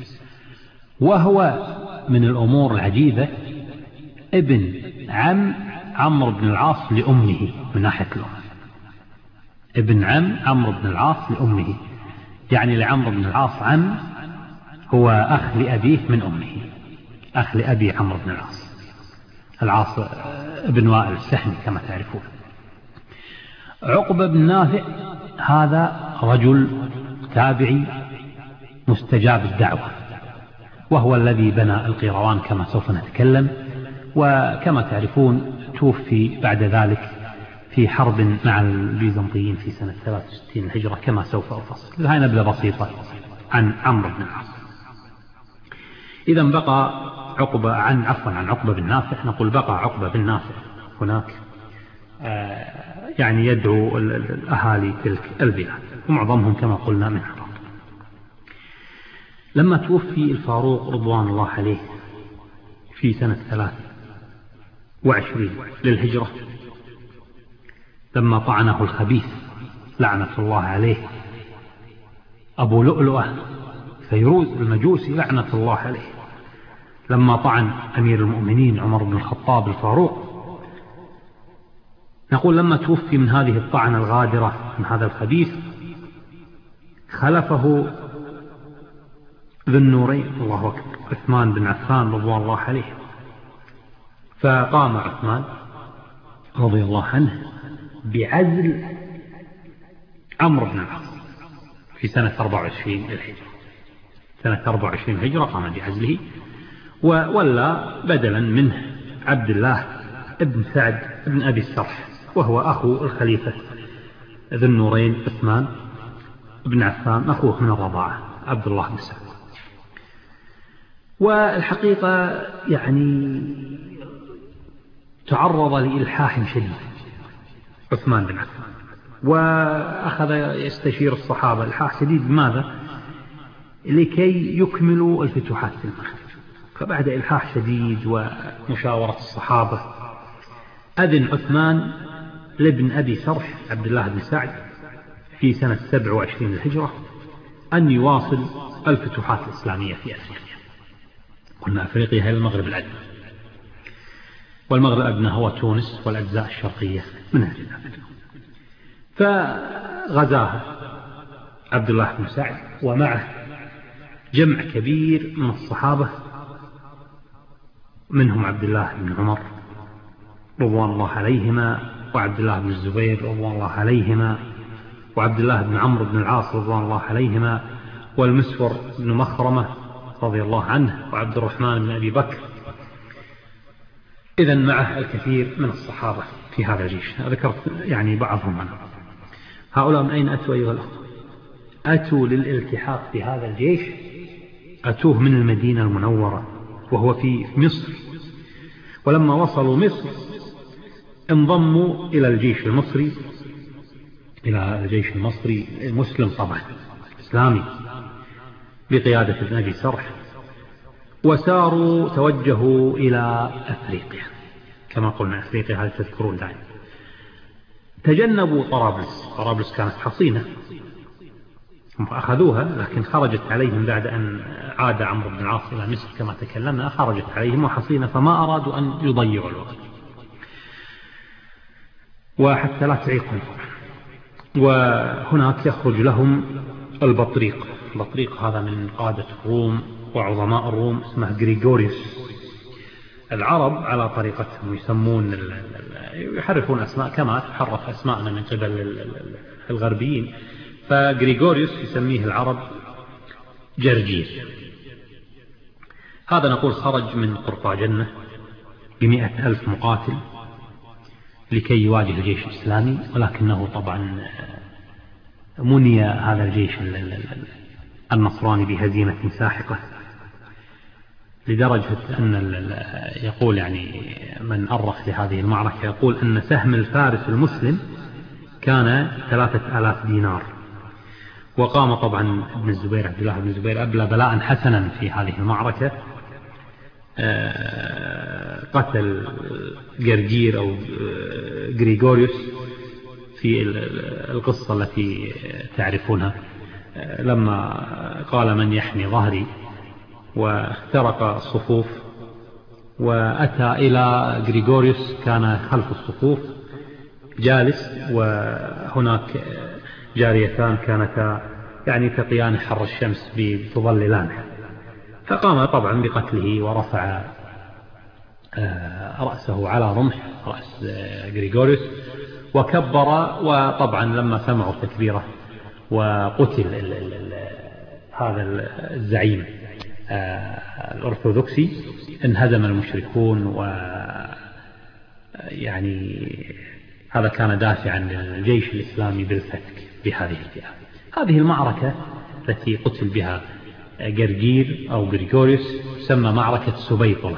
وهو من الأمور العجيبة ابن عم عمرو بن العاص لأمه من ناحية الأم، ابن عم عمرو بن العاص لأمه، يعني لعمرو بن العاص عم هو أخ لأبيه من أمه، أخ لأبي عمرو بن العاص، العاص ابن وائل السهمي كما تعرفون. عقبة بن نافع هذا رجل تابعي مستجاب الدعوة، وهو الذي بنى القيروان كما سوف نتكلم، وكما تعرفون توفي بعد ذلك في حرب مع البيزنطيين في سنة ثلاثة وستين الهجرة كما سوف أفصل. هاي نبذة بسيطة عن عمرو بن العاص. إذا بقى عقبة عن عفوا عن عقبة بن نافع، نقول بقى عقبة بن نافع هناك يعني يدعو الأهالي تلك البلاد، ومعظمهم كما قلنا من عراق. لما توفي الفاروق رضوان الله عليه في سنة ثلاث وعشرين للهجرة، لما طعنه الخبيث لعنة الله عليه أبو لؤلؤة فيروز المجوسي لعنة الله عليه، لما طعن أمير المؤمنين عمر بن الخطاب الفاروق، نقول لما توفي من هذه الطعنة الغادرة من هذا الخبيث خلفه ذو النورين الله أكبر عثمان بن عفان رضوان الله عليه. فقام عثمان رضي الله عنه بعزل عمرو بن العاص في سنة أربعة وعشرين الهجرة، سنة أربعة وعشرين الهجرة قام بعزله، وولى بدلا منه عبد الله ابن سعد ابن أبي السرح، وهو أخو الخليفة ذو النورين عثمان بن عفان، أخوه من الرضاعة عبد الله بن سعد. والحقيقة يعني تعرض لإلحاح شديد عثمان بن عفان، وأخذ يستشير الصحابة إلحاح شديد. لماذا؟ لكي يكملوا الفتوحات في المغرب. فبعد إلحاح شديد ومشاورة الصحابة أذن عثمان لابن أبي سرح عبد الله بن سعد في سنة سبع وعشرين الهجرة أن يواصل الفتوحات الإسلامية في أفريقيا. قلنا أفريقيا هي المغرب الأدنى، والمغرب الأدنى هو تونس والأجزاء الشرقية من هذه الأفريقيا. فغزاها عبد الله بن سعد ومعه جمع كبير من الصحابة، منهم عبد الله بن عمر رضوان الله عليهما، وعبد الله بن الزبير رضوان الله عليهما، وعبد الله بن عمرو بن العاص رضوان الله عليهما، والمسور بن مخرمة رضي الله عنه، وعبد الرحمن بن أبي بكر. إذن معه الكثير من الصحابة في هذا الجيش. ذكرت يعني بعضهم عنه. هؤلاء من أين أتوا أيها الأخوة؟ أتوا للالتحاق بهذا الجيش، أتوه من المدينة المنورة وهو في مصر، ولما وصلوا مصر انضموا إلى الجيش المصري، إلى الجيش المصري المسلم طبعا إسلامي بقيادة ابن أبي سرح، وساروا توجهوا إلى أفريقيا كما قلنا. أفريقيا هذه تذكرون دائما. تجنبوا طرابلس، طرابلس كانت حصينة فأخذوها، لكن خرجت عليهم بعد أن عاد عمرو بن العاص إلى مصر كما تكلمنا، خرجت عليهم وحصينة، فما أرادوا أن يضيعوا الوقت وحتى لا تعيقهم. وهناك يخرج لهم البطريق. البطريق هذا من قادة الروم وعظماء الروم، اسمه غريغوريوس. العرب على طريقتهم يسمون يحرفون أسماء كما تحرف أسماءنا من قبل الغربيين، فغريغوريوس يسميه العرب جرجير. هذا نقول خرج من قرطاجنة بمئة ألف مقاتل لكي يواجه الجيش الإسلامي، ولكنه طبعا مني هذا الجيش النصراني بهزيمة ساحقة، لدرجة أن يقول يعني من أرخ لهذه المعركة يقول أن سهم الفارس المسلم كان ثلاثة آلاف دينار. وقام طبعا ابن الزبير عبد الله بن الزبير أبلى بلاء حسنا في هذه المعركة، قتل جرجير أو غريغوريوس في القصة التي تعرفونها، لما قال من يحمي ظهري واخترق الصفوف وأتى إلى غريغوريوس كان خلف الصفوف جالس، وهناك جاريتان كانتا يعني تقيان حر الشمس بتظللانه، فقام طبعا بقتله ورفع رأسه على رمح رأس غريغوريوس وكبر. وطبعا لما سمعوا تكبيره وقتل ال ال ال هذا الزعيم الأرثوذكسي انهزم المشركون، و يعني هذا كان دافعا للجيش الإسلامي بالفتك بهذه الفئة. هذه المعركة التي قتل بها جرجير أو غريغوريوس تسمى معركة سبيطلة.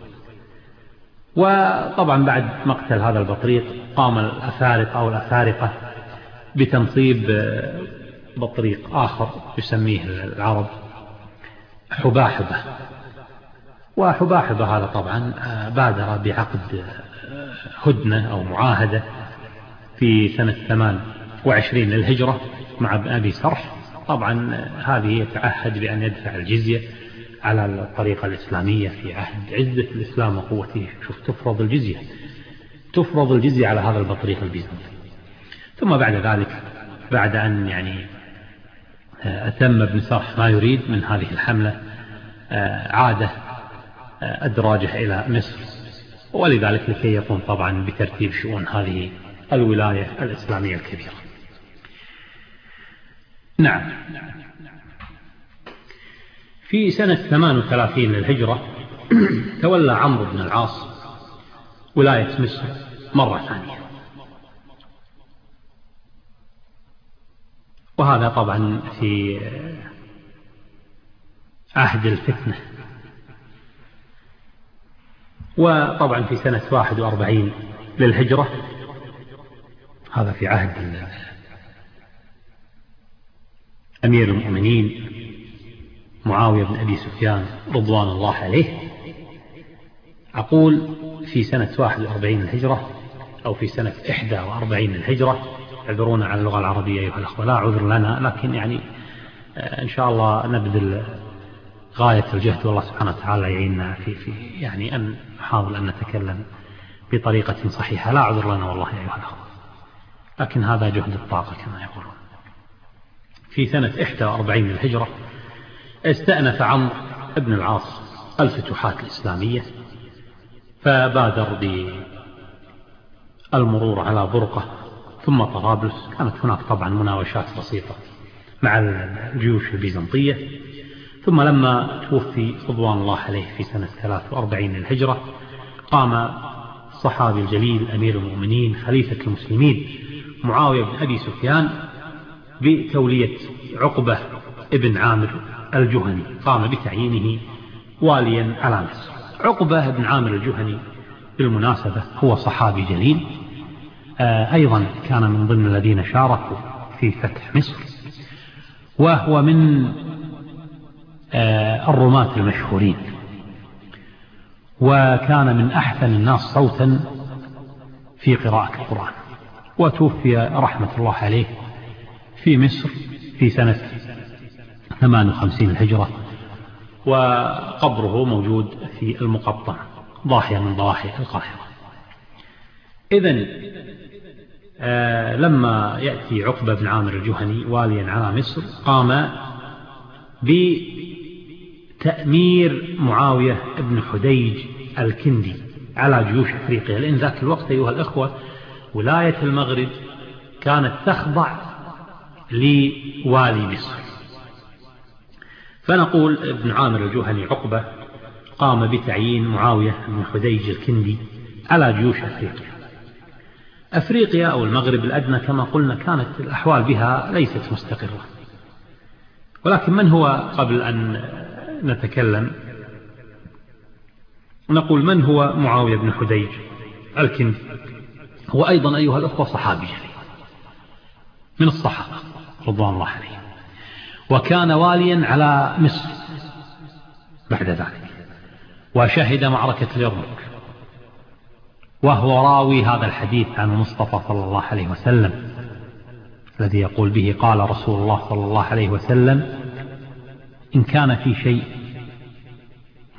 وطبعا بعد مقتل هذا البطريق قام الأفارقة أو الأفارقة بتنصيب بطريق آخر يسميه العرب حباحبة. وحباحبة هذا طبعا بادر بعقد هدنة أو معاهدة في سنة ثمان وعشرين للهجرة مع ابن أبي سرح. طبعا هذه يتعهد بأن يدفع الجزية على الطريقة الإسلامية في عهد عزة الإسلام وقوته. شوف تفرض الجزية تفرض الجزية على هذا البطريق البيزنطي. ثم بعد ذلك بعد أن يعني أتم ابن سرح ما يريد من هذه الحملة عادة أدراجه إلى مصر، ولذلك لكي يقوم طبعا بترتيب شؤون هذه الولاية الإسلامية الكبيرة. نعم، في سنة ثمان وثلاثين للهجرة تولى عمرو بن العاص ولاية مصر مرة ثانية، وهذا طبعا في عهد الفتنة. وطبعا في سنة واحد وأربعين للهجرة، هذا في عهد أمير المؤمنين معاوية بن أبي سفيان رضوان الله عليه، أقول في سنة واحد وأربعين للهجرة أو في سنة إحدى وأربعين للهجرة، اعذرونا على اللغة العربية أيها الأخوة لا عذر لنا، لكن يعني إن شاء الله نبذل غاية الجهد والله سبحانه وتعالى يعيننا في, في يعني أن نحاول أن نتكلم بطريقة صحيحة. لا عذر لنا والله أيها الأخوة، لكن هذا جهد الطاقة كما يقولون. في سنة إحدى وأربعين للهجرة استأنف عمرو بن العاص الفتوحات الإسلامية، فبادر بالمرور على برقة ثم طرابلس. كانت هناك طبعا مناوشات بسيطة مع الجيوش البيزنطية. ثم لما توفي رضوان الله عليه في سنة ثلاث وأربعين للهجرة قام الصحابي الجليل أمير المؤمنين خليفة المسلمين معاوية بن أبي سفيان بتولية عقبة ابن عامر الجهني، قام بتعيينه واليا على مصر. عقبة بن عامر الجهني بالمناسبة هو صحابي جليل، أيضا كان من ضمن الذين شاركوا في فتح مصر، وهو من الرماة المشهورين، وكان من أحسن الناس صوتا في قراءة القرآن. وتوفي رحمة الله عليه في مصر في سنة ثمان وخمسين الهجرة، وقبره موجود في المقطم ضاحية من ضواحي القاهرة. إذن آه لما يأتي عقبة بن عامر الجهني واليا على مصر قام بتأمير معاوية بن حديج الكندي على جيوش أفريقيا، لأن ذاك الوقت أيها الأخوة ولاية المغرب كانت تخضع لوالي مصر. فنقول ابن عامر الجهني عقبة قام بتعيين معاوية بن حديج الكندي على جيوش أفريقيا. أفريقيا أو المغرب الأدنى كما قلنا كانت الأحوال بها ليست مستقرة، ولكن من هو قبل أن نتكلم نقول من هو معاوية بن حديج الكندي؟ هو أيضا أيها الأخوة صحابي جليل من الصحابة رضوان الله عليهم، وكان واليا على مصر بعد ذلك، وشهد معركة اليرموك، وهو راوي هذا الحديث عن المصطفى صلى الله عليه وسلم الذي يقول به قال رسول الله صلى الله عليه وسلم: إن كان في شيء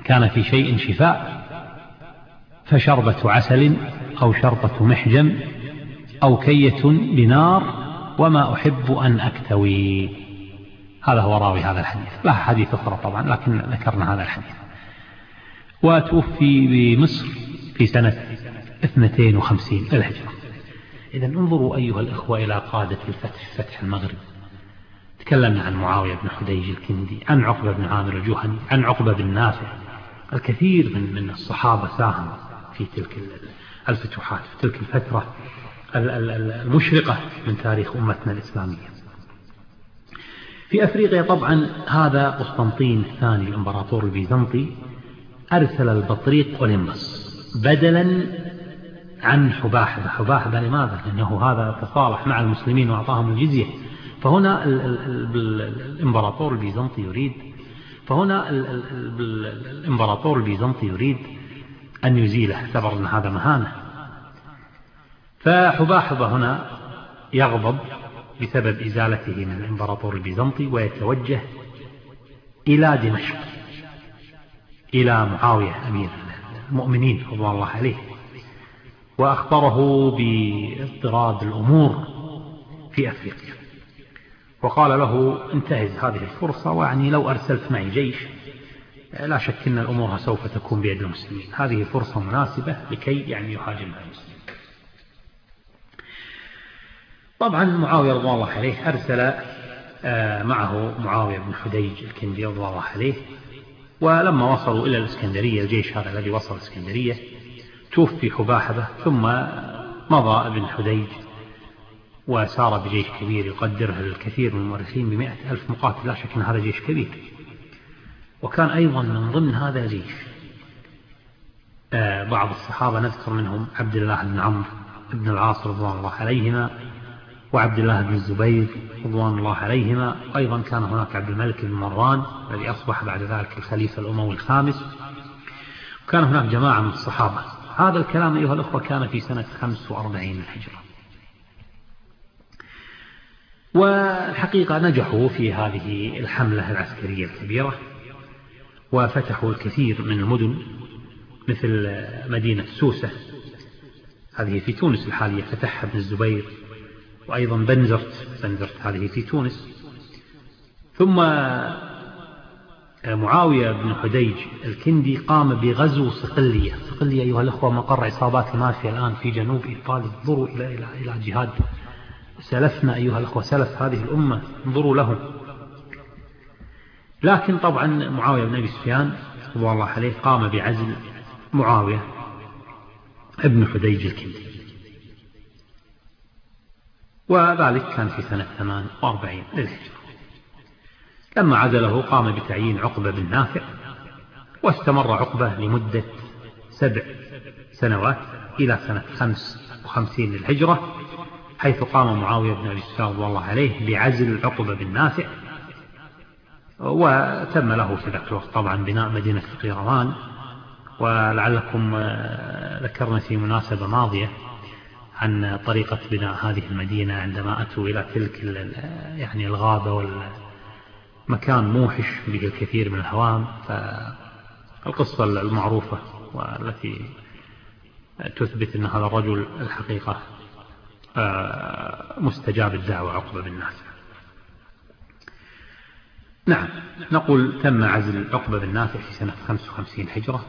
كان في شيء شفاء، فشربة عسل أو شرطة محجم أو كية بنار وما أحب أن أكتوي. هذا هو راوي هذا الحديث. له حديث أخرى طبعا لكن ذكرنا هذا الحديث. وتوفي بمصر في سنة اثنتين وخمسين للهجرة. إذا انظروا أيها الإخوة إلى قادة الفتح، فتح المغرب. تكلمنا عن معاوية بن حديج الكندي، عن عقبة بن عامر الجهني، عن عقبة بن نافع. الكثير من من الصحابة ساهم في تلك الفتوحات، في تلك الفترة المشرقة من تاريخ أمتنا الإسلامية. في أفريقيا طبعا هذا قسطنطين الثاني الإمبراطور البيزنطي أرسل البطريق أوليمبس بدلا عن حباحبة. حباحبة لماذا؟ لأنه هذا تصالح مع المسلمين وأعطاهم الجزية. فهنا الإمبراطور البيزنطي يريد فهنا الإمبراطور البيزنطي يريد أن يزيله، اعتبر أن هذا مهانة. فحباحبة هنا يغضب بسبب إزالته من الإمبراطور البيزنطي ويتوجه إلى دمشق، إلى معاوية أمير المؤمنين رضوان الله عليه، وأخبره باضطراد الأمور في أفريقيا، وقال له انتهز هذه الفرصة، ويعني لو أرسلت معي جيش لا شك أن الأمور سوف تكون بيد المسلمين، هذه فرصة مناسبة لكي يعني يهاجمها المسلمين. طبعا معاوية رضوان الله عليه أرسل معه معاوية بن حديج الكندي رضوان الله عليه، ولما وصلوا إلى الإسكندرية، الجيش هذا الذي وصل الإسكندرية، توفي حباحبة، ثم مضى ابن حديج وسار بجيش كبير يقدره الكثير من المؤرخين بمئة ألف مقاتل. لا شك أن هذا جيش كبير. وكان أيضا من ضمن هذا الجيش بعض الصحابة نذكر منهم عبد الله بن عمرو بن العاص رضوان الله عليهما، وعبد الله بن الزبير رضوان الله عليهما. أيضا كان هناك عبد الملك بن مروان الذي أصبح بعد ذلك الخليفة الأموي الخامس. وكان هناك جماعة من الصحابة. هذا الكلام أيها الأخوة كان في سنة خمس وأربعين الهجرة. والحقيقة نجحوا في هذه الحملة العسكرية الكبيرة، وفتحوا الكثير من المدن مثل مدينة سوسة، هذه في تونس الحالية، فتحها ابن الزبير. وأيضا بنزرت بنزرت هذه في تونس. ثم معاوية بن حديج الكندي قام بغزو صقلية. صقلية أيها الأخوة مقر عصابات المافيا الآن في جنوب إيطاليا. انظروا إلى إلى إلى جهاد سلفنا أيها الأخوة، سلف هذه الأمة، انظروا لهم. لكن طبعا معاوية بن أبي سفيان رضي الله عليه قام بعزل معاوية ابن حديج الكندي، وذلك كان في سنة ثمان وأربعين للهجرة. لما عزله قام بتعيين عقبة بن نافع، واستمر عقبة لمدة سبع سنوات إلى سنة خمس وخمسين للهجرة، حيث قام معاوية بن أبي سفيان رضي الله عليه بعزل عقبة بن نافع. وتم له في ذاك الوقت طبعا بناء مدينة القيروان. ولعلكم ذكرنا في مناسبة ماضية عن طريقة بناء هذه المدينة عندما أتوا إلى تلك يعني الغابة والمكان موحش به الكثير من الهوام. فالقصة المعروفة والتي تثبت أن هذا الرجل الحقيقة مستجاب الدعوة عقبة بن نافع. نعم، نقول تم عزل عقبة بن نافع في سنة خمس وخمسين هجرة.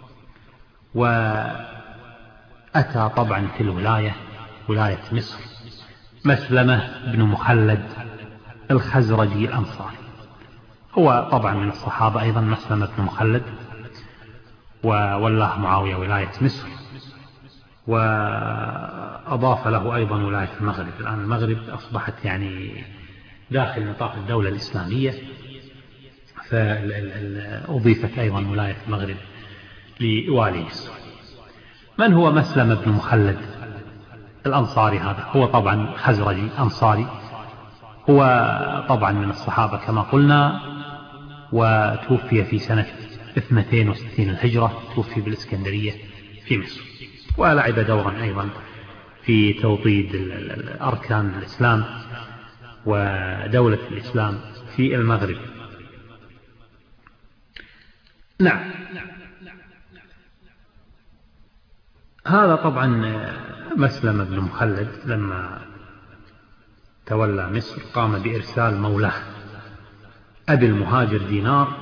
وأتى طبعا في الولاية ولاية مصر مسلمة بن مخلد الخزرجي الأنصاري. هو طبعا من الصحابة أيضا مسلمة بن مخلد، وولاه معاوية ولاية مصر، وأضاف له أيضا ولاية المغرب. الآن المغرب أصبحت يعني داخل نطاق الدولة الإسلامية، فأضيفت أيضا ولاية المغرب لوالي مصر. من هو مسلم بن مخلد الأنصاري؟ هذا هو طبعا خزرجي أنصاري، هو طبعا من الصحابة كما قلنا، وتوفي في سنة اثنتين وستين الهجرة، توفي بالإسكندرية في مصر، ولعب دورا أيضا في توطيد أركان الإسلام ودولة الإسلام في المغرب. نعم، هذا طبعا مسلم بن مخلد لما تولى مصر قام بإرسال مولاه أبي المهاجر دينار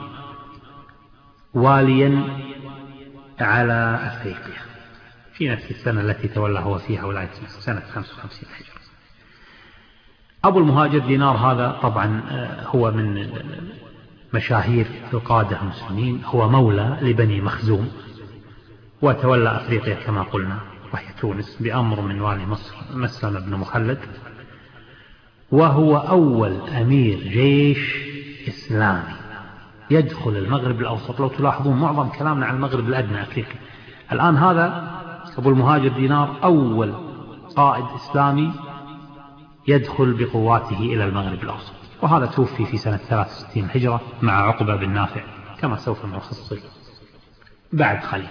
واليا على أفريقيا في نفس السنة التي تولى هو فيها ولاية مصر سنة خمسة وخمسين هجرة. أبو المهاجر دينار هذا طبعا هو من مشاهير القادة المسلمين، هو مولى لبني مخزوم، وتولى أفريقيا كما قلنا وهي تونس بأمر من والي مصر مسلم بن مخلد، وهو أول أمير جيش إسلامي يدخل المغرب الأوسط. لو تلاحظون معظم كلامنا عن المغرب الأدنى أفريقيا، الآن هذا أبو المهاجر دينار أول قائد إسلامي يدخل بقواته إلى المغرب الأوسط، وهذا توفي في سنة ثلاث وستين هجرة مع عقبة بن نافع كما سوف نفصل بعد قليل.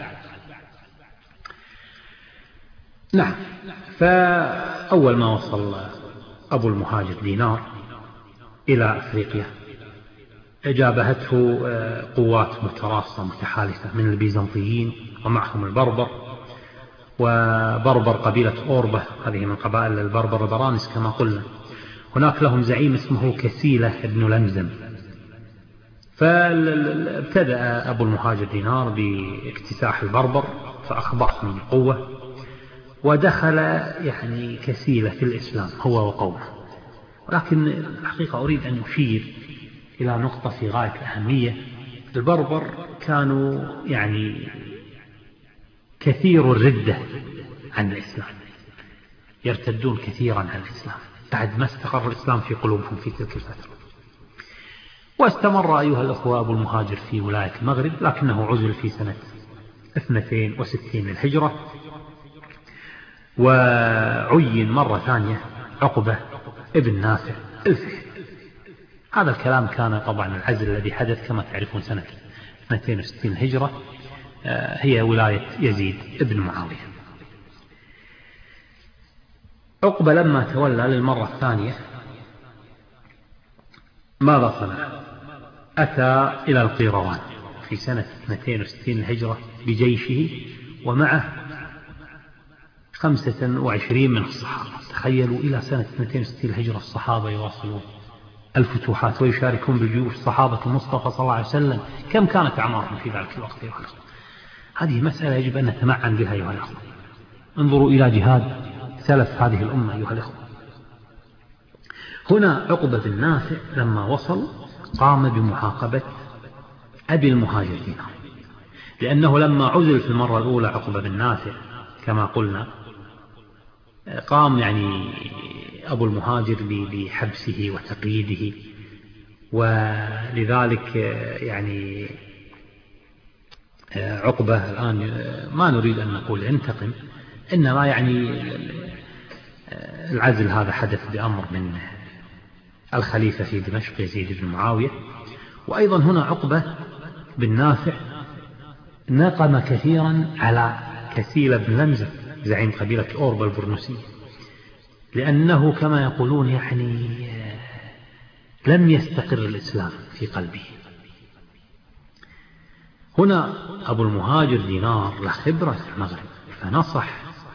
نعم، فأول ما وصل أبو المهاجر دينار إلى أفريقيا جابهته قوات متراصة متحالفة من البيزنطيين ومعهم البربر، وبربر قبيلة أوربة هذه من قبائل البربر البرانس كما قلنا. هناك لهم زعيم اسمه كسيلة بن لمزم. فابتدأ أبو المهاجر دينار باكتساح البربر فأخضعهم بالقوة، ودخل يعني كسيلة في الإسلام هو وقومه. ولكن الحقيقة أريد أن أشير إلى نقطة في غاية الأهمية. البربر كانوا يعني كثير الردة عن الإسلام، يرتدون كثيرا عن الإسلام بعد ما استقر الإسلام في قلوبهم في تلك الفترة. واستمر أيها الأخوة أبو المهاجر في ولاية المغرب، لكنه عزل في سنة اثنتين وستين للهجرة، وعين مرة ثانية عقبة ابن نافع الفهري. هذا الكلام كان طبعا العزل الذي حدث كما تعرفون سنة اثنتين وستين الهجرة، هي ولاية يزيد ابن معاوية. عقبة لما تولى للمرة الثانية ماذا صنع؟ أتى إلى القيروان في سنة اثنتين وستين الهجرة بجيشه ومعه خمسة وعشرين من الصحابة. تخيلوا إلى سنة اثنتين وستين الهجرة الصحابة يواصلون الفتوحات ويشاركون بجيوش صحابة المصطفى صلى الله عليه وسلم. كم كانت أعمارهم في ذلك الوقت أيها الأخوة؟ هذه مسألة يجب أن نتمعن بها أيها الأخوة. انظروا إلى جهاد سلف هذه الأمة أيها الأخوة. هنا عقبة بن نافع لما وصل قام بمحاقبة أبي المهاجر دينار، لأنه لما عزل في المرة الأولى عقبة بن نافع كما قلنا قام يعني أبو المهاجر بحبسه وتقييده، ولذلك يعني عقبة الآن ما نريد أن نقول انتقم، إنما يعني العزل هذا حدث بأمر من الخليفة في دمشق يزيد بن معاوية. وأيضا هنا عقبة بن نافع نقم كثيرا على كسيل بن لمزم زعيم قبيلة أوربا البرنسية، لأنه كما يقولون يعني لم يستقر الإسلام في قلبه. هنا أبو المهاجر دينار له خبرة في المغرب، فنصح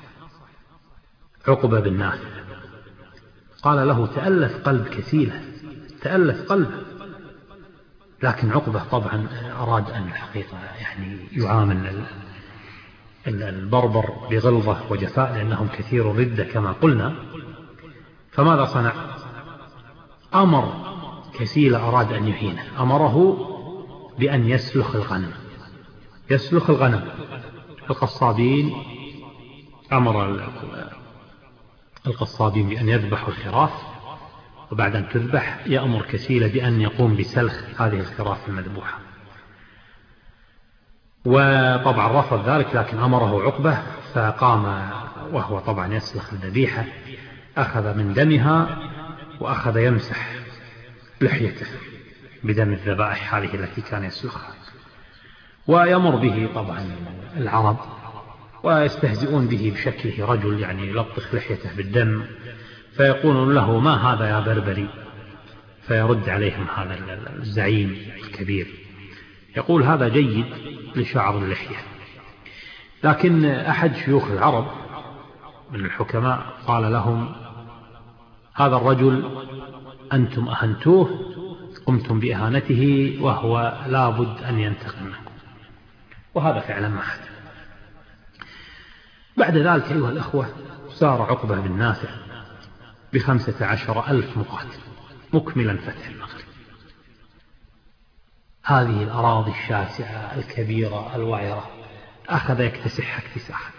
عقبة بن نافع قال له تألف قلب كسيلة، تألف قلبه. لكن عقبة طبعا أراد أن الحقيقة يعني يعامل البربر بغلظة وجفاء لأنهم كثير ردة كما قلنا. فماذا صنع؟ أمر كسيلة أراد أن يهينه، أمره بأن يسلخ الغنم، يسلخ الغنم. القصابين أمر القصابين بأن يذبحوا الخراف، وبعد أن تذبح يأمر كسيلة بأن يقوم بسلخ هذه الخراف المذبوحة. وطبعا رفض ذلك، لكن أمره عقبة فقام وهو طبعا يسلخ الذبيحة، أخذ من دمها وأخذ يمسح لحيته بدم الذبائح هذه التي كان يسلخها. ويمر به طبعا العرب ويستهزئون به بشكله رجل يعني يلطخ لحيته بالدم، فيقولون له ما هذا يا بربري؟ فيرد عليهم هذا الزعيم الكبير يقول هذا جيد لشعر اللحية. لكن أحد شيوخ العرب من الحكماء قال لهم: هذا الرجل أنتم أهنتوه، قمتم بإهانته، وهو لابد أن ينتقم منكم. وهذا فعلا ما حدث. بعد ذلك أيها الأخوة سار عقبة بن نافع بخمسة عشر ألف مقاتل مكملا فتح المغرب. هذه الأراضي الشاسعة الكبيرة الوعرة أخذ يكتسحها اكتساحا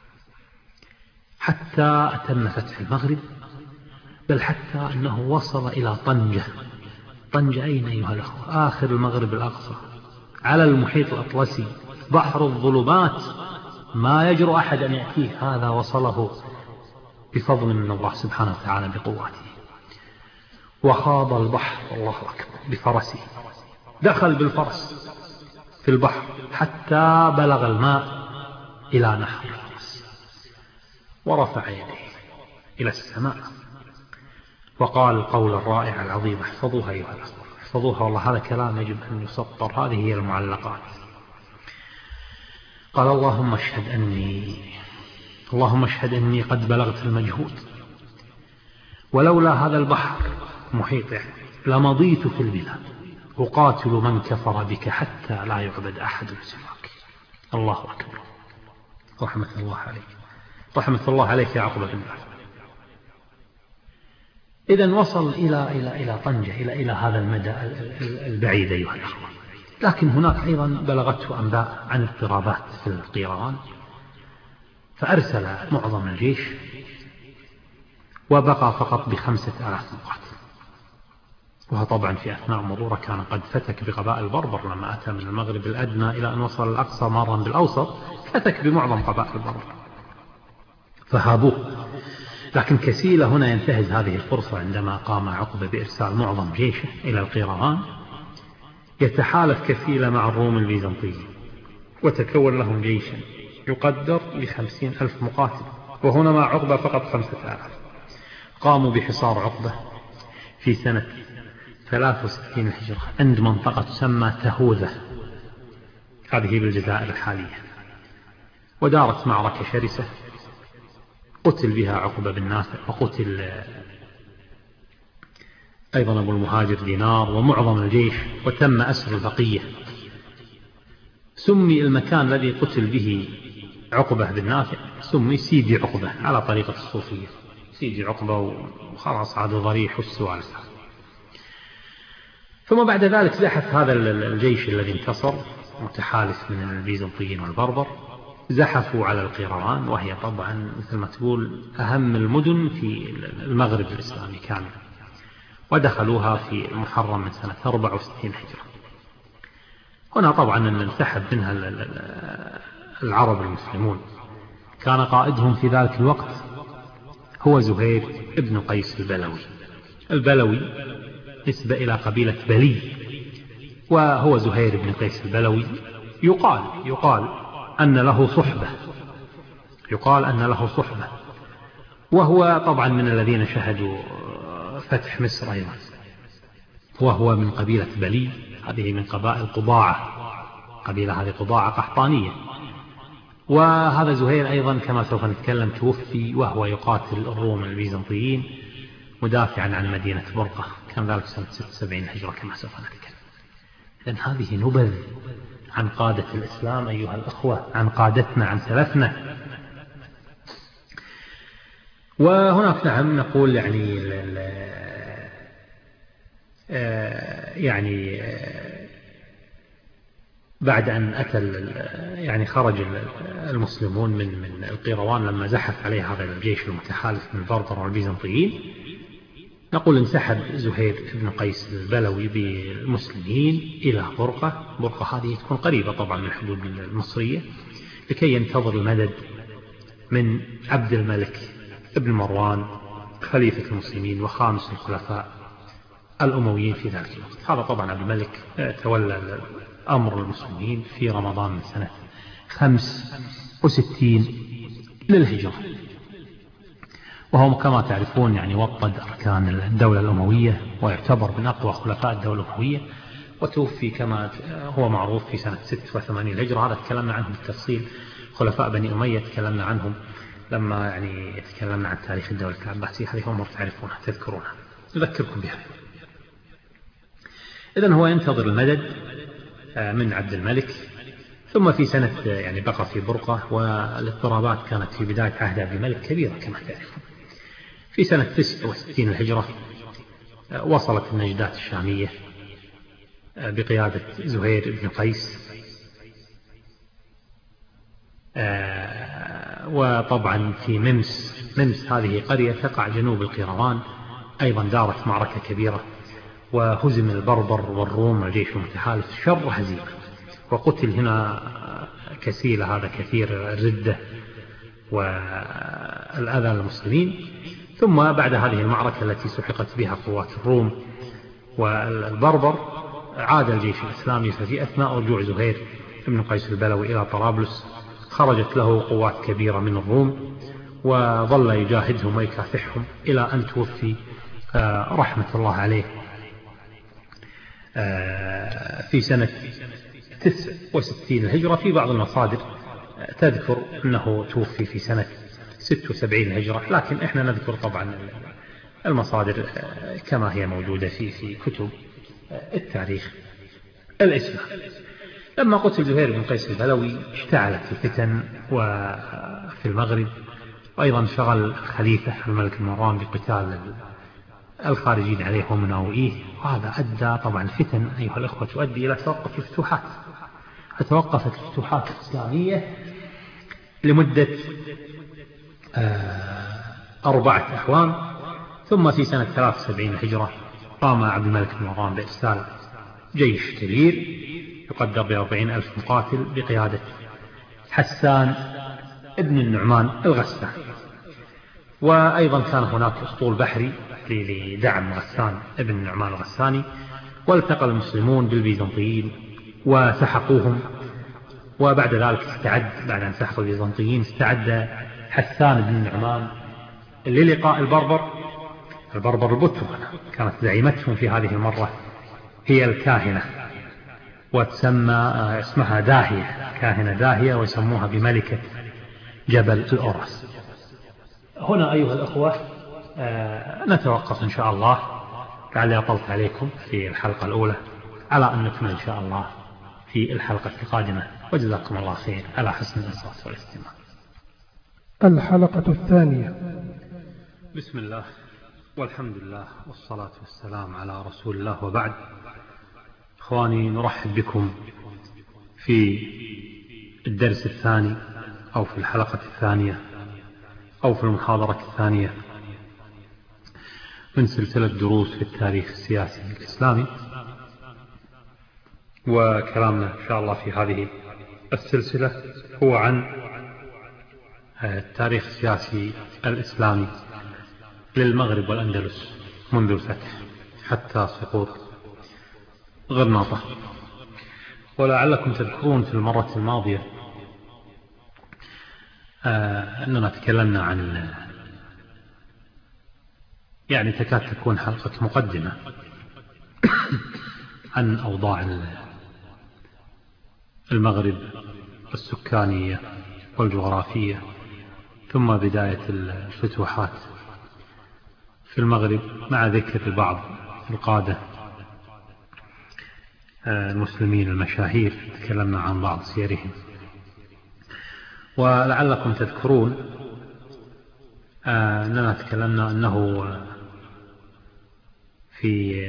حتى أتم فتح المغرب، بل حتى أنه وصل إلى طنجة. طنجة أين أيها الأخوة؟ آخر المغرب الأقصى على المحيط الأطلسي، بحر الظلمات، ما يجرؤ أحد أن يأتيه. هذا وصله بفضل من الله سبحانه وتعالى بقواته. وخاض البحر الله أكبر بفرسه، دخل بالفرس في البحر حتى بلغ الماء إلى نحر الفرس، ورفع يديه إلى السماء وقال القول الرائع العظيم: احفظوها أيها الأخوة، احفظوها، والله هذا كلام يجب أن يسطر. هذه هي المعلقات. قال: اللهم اشهد أني اللهم اشهد أني قد بلغت المجهود، ولولا هذا البحر محيط يعني لمضيت في البلاد أقاتل من كفر بك حتى لا يعبد أحد سواك. الله أكبر. رحمة الله عليك، رحمة الله عليك يا عقبة بن نافع. إذن وصل إلى إلى إلى طنجة، إلى إلى هذا المدى البعيد أيها الأخوة. لكن هناك أيضا بلغته أنباء عن اضطرابات في القيروان، فأرسل معظم الجيش وبقى فقط بخمسة آلاف مقاتل. وهو طبعا في أثناء مروره كان قد فتك بقبائل البربر. لما أتى من المغرب الأدنى إلى أن وصل الأقصى مارا بالأوسط فتك بمعظم قبائل البربر فهابوه. لكن كسيلة هنا ينتهز هذه الفرصة عندما قام عقبة بإرسال معظم جيشه إلى القيروان، يتحالف كسيلة مع الروم البيزنطيين، وتكون لهم جيشا يقدر لخمسين ألف مقاتل، وهنا مع عقبة فقط خمسة آلاف. قاموا بحصار عقبة في سنة ثلاث وستين الهجرة عند منطقة تسمى تهوذة، هذه بالجزائر الحالية. ودارت معركة شرسة قتل بها عقبة بن نافع، وقتل أيضا أبو المهاجر دينار ومعظم الجيش، وتم أسر البقية. سمي المكان الذي قتل به عقبة بن نافع سمي سيدي عقبة على طريقة الصوفية، سيدي عقبة، وخلاص عاد ضريح والسوالف. ثم بعد ذلك زحف هذا الجيش الذي انتصر متحالف من البيزنطيين والبربر، زحفوا على القيروان، وهي طبعا مثل ما تقول أهم المدن في المغرب الإسلامي كامل، ودخلوها في محرم من سنة أربعة وستين هجرة. هنا طبعا انسحب منها العرب المسلمون. كان قائدهم في ذلك الوقت هو زهير ابن قيس البلوي. البلوي نسبة إلى قبيلة بلي، وهو زهير بن قيس البلوي. يقال يقال أن له صحبة يقال أن له صحبة وهو طبعا من الذين شهدوا فتح مصر أيضا، وهو من قبيلة بلي، هذه من قبائل قضاعة، قبيلة هذه قضاعة قحطانية. وهذا زهير أيضا كما سوف نتكلم توفي وهو يقاتل الروم البيزنطيين مدافعا عن مدينة برقة، كان ذلك سنة ستة وسبعين هجرة كما سوف نتكلم. لأن هذه نبذ عن قادة الإسلام أيها الأخوة، عن قادتنا، عن سلفنا. وهناك نعم نقول يعني يعني بعد أن أتى يعني خرج المسلمون من من القيروان لما زحف عليه هذا الجيش المتحالف من البربر والبيزنطيين، نقول انسحب زهير بن قيس البلوي بالمسلمين إلى برقة. برقة هذه تكون قريبة طبعا من الحدود المصرية، لكي ينتظر المدد من عبد الملك ابن مروان خليفة المسلمين وخامس الخلفاء الأمويين في ذلك الوقت. هذا طبعا عبد الملك تولى أمر المسلمين في رمضان من سنة خمس وستين للهجرة، وهو كما تعرفون يعني وطد أركان الدولة الأموية، ويعتبر من أقوى خلفاء الدولة الأموية، وتوفي كما هو معروف في سنة ستة وثمانين الهجرة. هذا تكلمنا عنه بالتفصيل خلفاء بني أمية تكلمنا عنهم لما يعني تكلمنا عن تاريخ الدولة العباسية. هذه أمور تعرفونها تذكرونها، نذكركم بها. إذن هو ينتظر المدد من عبد الملك. ثم في سنة يعني بقى في برقة، والاضطرابات كانت في بداية عهد عبد الملك كبيرة كما تعرفون. في سنة تسعة وستين الهجرة وصلت النجدات الشامية بقيادة زهير بن قيس، وطبعا في ممس. ممس هذه قرية تقع جنوب القيروان، أيضا دارت معركة كبيرة، وهزم البربر والروم والجيش المتحالف شر هزيمة، وقتل هنا كسيلة هذا كثير الردة والأذى للمسلمين. ثم بعد هذه المعركة التي سحقت بها قوات الروم والبربر عاد الجيش الإسلامي. ففي أثناء رجوع زهير بن قيس البلوي إلى طرابلس خرجت له قوات كبيرة من الروم، وظل يجاهدهم ويكافحهم إلى أن توفي رحمة الله عليه في سنة تسعة وستين الهجرة. في بعض المصادر تذكر أنه توفي في سنة ستة وسبعين الهجرة، لكن إحنا نذكر طبعا المصادر كما هي موجودة في في كتب التاريخ الإسلامي. لما قتل زهير بن قيس البلوي اشتعلت الفتن وفي المغرب، وأيضا شغل الخليفة الملك مروان بقتال الخارجين عليه ومناوئيه، وهذا أدى طبعا الفتن أيها الأخوة تؤدي إلى توقف الفتوحات. فتوقفت الفتوحات الإسلامية لمدة أربعة أعوام. ثم في سنة ثلاثة وسبعين الهجرة قام عبد الملك بن مروان بإرسال جيش كبير يقدر بأربعين ألف مقاتل بقيادة حسان ابن النعمان الغساني. وأيضا كان هناك أسطول بحري لدعم غسان ابن النعمان الغساني، والتقى المسلمون بالبيزنطيين وسحقوهم. وبعد ذلك استعد بعد أن سحقوا البيزنطيين استعد حسان بن النعمان للقاء البربر. البربر البترة كانت زعيمتهم في هذه المرة هي الكاهنة، وتسمى اسمها داهية، كاهنة داهية، ويسموها بملكة جبل الأورس. هنا أيها الأخوة نتوقف إن شاء الله، لعلي أطلت عليكم في الحلقة الأولى، على أن نكمل إن شاء الله في الحلقة القادمة. وجزاكم الله خير على حسن الإنصات والاستماع. الحلقة الثانية. بسم الله والحمد لله والصلاة والسلام على رسول الله، وبعد. إخواني، نرحب بكم في الدرس الثاني أو في الحلقة الثانية أو في المحاضرة الثانية من سلسلة دروس في التاريخ السياسي الإسلامي. وكلامنا إن شاء الله في هذه السلسلة هو عن التاريخ السياسي الإسلامي للمغرب والأندلس منذ الفتح حتى سقوط غرناطة. ولعلكم تذكرون في المرة الماضية أننا تكلمنا عن يعني تكاد تكون حلقة مقدمة عن أوضاع المغرب السكانية والجغرافية، ثم بداية الفتوحات في المغرب مع ذكر بعض القادة المسلمين المشاهير، تكلمنا عن بعض سيرهم. ولعلكم تذكرون أننا تكلمنا أنه في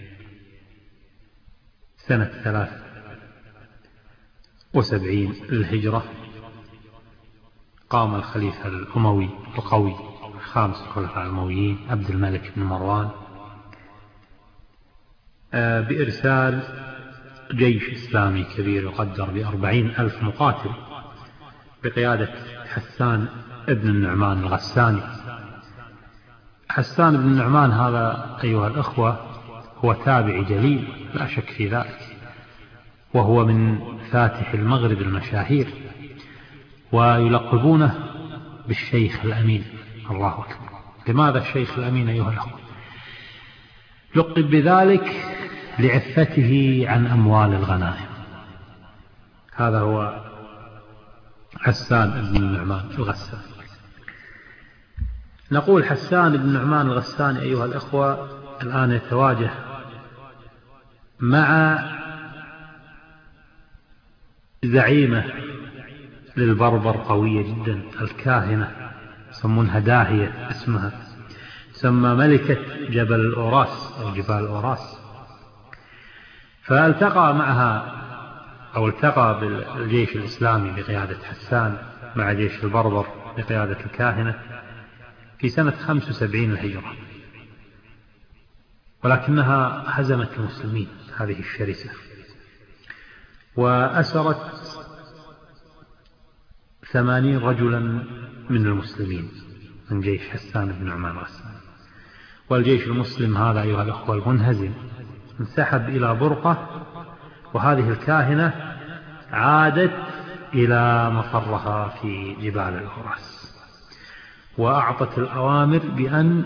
سنة ثلاث وسبعين للهجرة قام الخليفة الأموي القوي خامس الخلفاء الأمويين عبد الملك بن مروان بإرسال جيش إسلامي كبير يقدر بأربعين ألف مقاتل بقيادة حسان ابن النعمان الغساني. حسان بن النعمان هذا أيها الأخوة هو تابعي جليل لا شك في ذلك، وهو من فاتح المغرب المشاهير، ويلقبونه بالشيخ الأمين. الله أكبر. لماذا الشيخ الأمين أيها الأخوة؟ لقب بذلك لعفته عن أموال الغنائم. هذا هو حسان بن النعمان الغساني. نقول حسان بن النعمان الغساني أيها الأخوة الآن يتواجه مع زعيمة للبربر قوية جدا، الكاهنة يسمونها داهية اسمها، سمى ملكة جبل الأوراس أو جبال الأوراس. فالتقى معها أو التقى بالجيش الإسلامي بقيادة حسان مع جيش البربر بقيادة الكاهنة في سنة خمس وسبعين الهجرة، ولكنها هزمت المسلمين هذه الشرسة، وأسرت ثمانين رجلا من المسلمين من جيش حسان بن نعمان الغساني. والجيش المسلم هذا أيها الأخوة المنهزم انسحب إلى برقة، وهذه الكاهنة عادت إلى مفرها في جبال الأوراس، وأعطت الأوامر بأن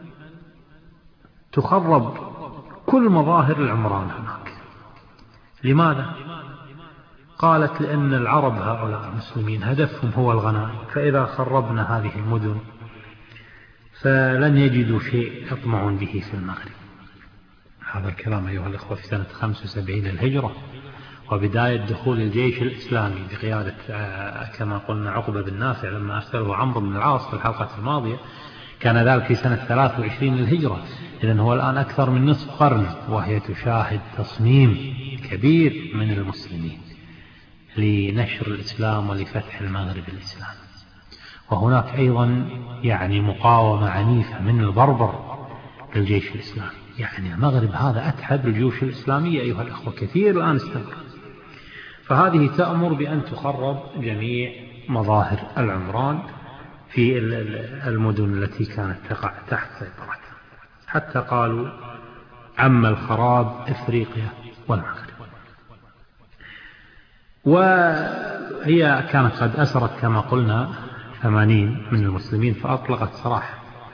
تخرب كل مظاهر العمران هناك. لماذا؟ قالت لأن العرب هؤلاء المسلمين هدفهم هو الغنائم، فإذا خربنا هذه المدن فلن يجدوا شيء يطمعون به في المغرب. هذا الكلام أيها الأخوة في سنة خمس وسبعين الهجرة، وبداية دخول الجيش الإسلامي بقيادة كما قلنا عقبة بن نافع لما أرسله عمرو بن العاص في الحلقة الماضية، كان ذلك في سنة ثلاث وعشرين للهجرة. إذن هو الآن أكثر من نصف قرن وهي تشاهد تصميم كبير من المسلمين لنشر الإسلام ولفتح المغرب الإسلامي. وهناك أيضا يعني مقاومة عنيفة من البربر للجيش الإسلامي. يعني المغرب هذا أتحد الجيوش الإسلامية أيها الأخوة كثير الآن استمر. فهذه تأمر بأن تخرب جميع مظاهر العمران في المدن التي كانت تقع تحت سيطرتها، حتى قالوا عم الخراب إفريقيا والمغرب. وهي كانت قد أسرت كما قلنا ثمانين من المسلمين، فأطلقت سراح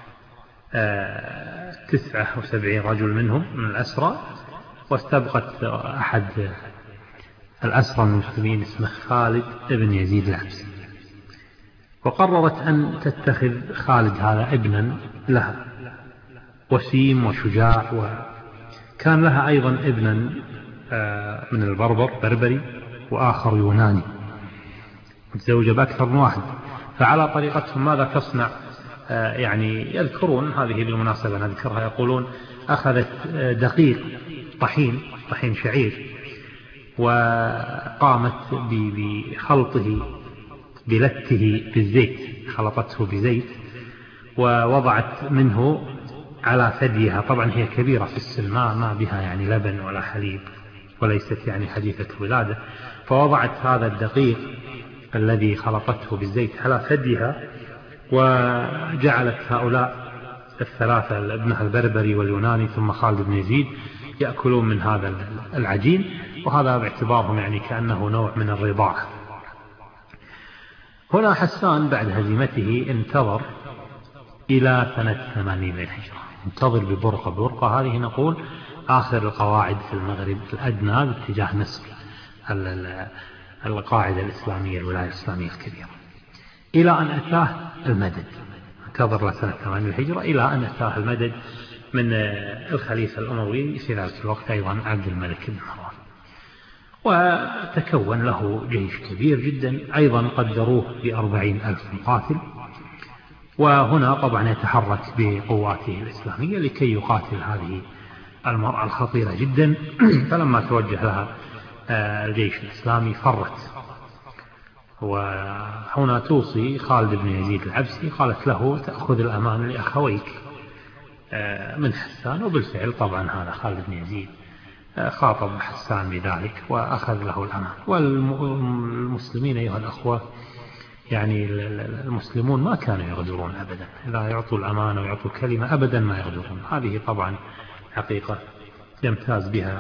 تسعة وسبعين رجل منهم من الأسرى، واستبقت أحد الأسرى من المسلمين اسمه خالد ابن يزيد العبسي، وقررت أن تتخذ خالد هذا ابنا لها وسيم وشجاع، وكان لها أيضا ابنا من البربر بربري وآخر يوناني، متزوجة بأكثر من واحد. فعلى طريقتهم ماذا تصنع؟ يعني يذكرون هذه بالمناسبة نذكرها، يقولون أخذت دقيق طحين طحين شعير وقامت بخلطه بلته بالزيت، خلطته بزيت ووضعت منه على ثديها. طبعا هي كبيرة في السن، ما بها يعني لبن ولا حليب وليست يعني حديثة الولادة، فوضعت هذا الدقيق الذي خلطته بالزيت على ثديها، وجعلت هؤلاء الثلاثة ابنها البربري واليوناني ثم خالد بن يزيد يأكلون من هذا العجين، وهذا باعتبارهم يعني كأنه نوع من الرضاعة. هنا حسان بعد هزيمته انتظر إلى سنة ثمانين للهجرة، انتظر ببرقة. برقة هذه نقول آخر القواعد في المغرب الأدنى باتجاه مصر، القاعدة الإسلامية الولاية الإسلامية الكبيرة، إلى أن أتاه المدد. انتظر لسنة ثمانين للهجرة إلى أن أتاه المدد من الخليفة الأموي في ذلك الوقت أيضا عبد الملك بن مروان، وتكون له جيش كبير جدا أيضا قدروه بأربعين ألف مقاتل. وهنا طبعا يتحرك بقواته الإسلامية لكي يقاتل هذه المرأة الخطيرة جدا. فلما توجه لها الجيش الإسلامي فرت، وهنا توصي خالد بن يزيد العبسي، قالت له تأخذ الأمان لأخويك من حسان. وبالفعل طبعا هذا خالد بن يزيد خاطب حسان بذلك وأخذ له الأمان. والمسلمين أيها الأخوة يعني المسلمون ما كانوا يغدرون أبدا، لا يعطوا الأمان ويعطوا الكلمة أبدا ما يغدرون. هذه طبعا حقيقة يمتاز بها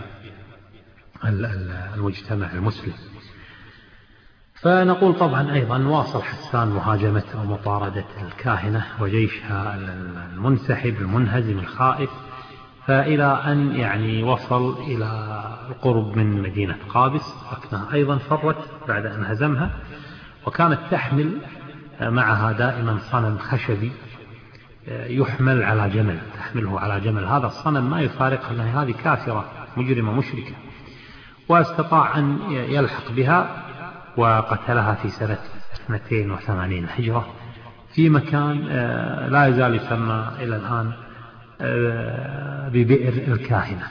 المجتمع المسلم. فنقول طبعا أيضا واصل حسان مهاجمة ومطاردة الكاهنة وجيشها المنسحب المنهزم الخائف، فإلى أن يعني وصل إلى القرب من مدينة قابس، لكنها أيضا فرت بعد أن هزمها، وكانت تحمل معها دائما صنم خشبي يحمل على جمل، تحمله على جمل. هذا الصنم ما يفارقها، أنها هذه كافرة مجرمة مشركة، واستطاع أن يلحق بها وقتلها في سنة اثنتين وثمانين الهجرة في مكان لا يزال يسمى إلى الآن ببئر الكاهنة.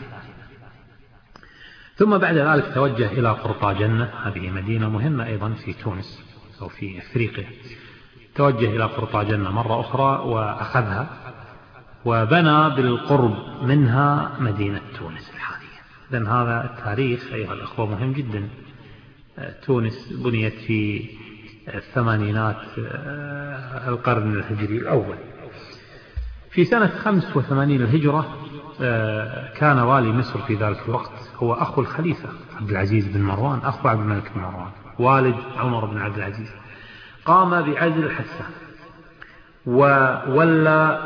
ثم بعد ذلك توجه إلى قرطاجنة، هذه مدينة مهمة أيضا في تونس أو في أفريقيا. توجه إلى قرطاجنة مرة أخرى وأخذها، وبنى بالقرب منها مدينة تونس الحالية. لأن هذا التاريخ أيها الأخوة مهم جدا. تونس بنيت في الثمانينات القرن الهجري الأول. في سنة خمس وثمانين الهجرة كان والي مصر في ذلك الوقت هو أخو الخليفة عبد العزيز بن مروان، أخو عبد الملك بن مروان والد عمر بن عبد العزيز. قام بعزل حسان وولى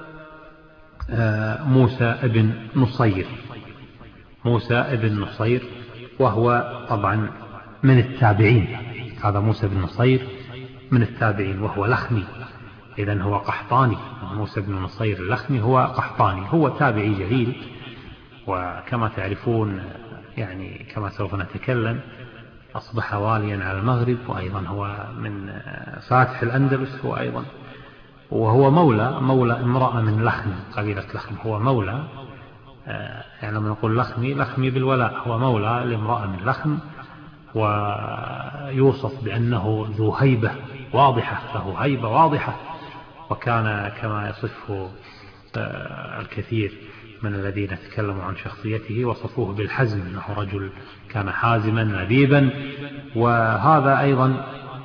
موسى بن نصير موسى بن نصير وهو طبعا من التابعين. هذا موسى بن نصير من التابعين وهو لخمي، إذن هو قحطاني. موسى بن نصير اللخمي هو قحطاني، هو تابعي جليل. وكما تعرفون يعني كما سوف نتكلم أصبح واليا على المغرب، وأيضا هو من فاتح الأندلس هو أيضا، وهو مولى مولى امرأة من لخم، قبيلة لخم. هو مولى، يعني لما نقول لخمي لخمي بالولاء، هو مولى لامرأة من لخم، ويوصف بأنه ذو هيبة واضحة، له هيبة واضحة. وكان كما يصفه الكثير من الذين تكلموا عن شخصيته وصفوه بالحزم، أنه رجل كان حازما لبيبا. وهذا أيضا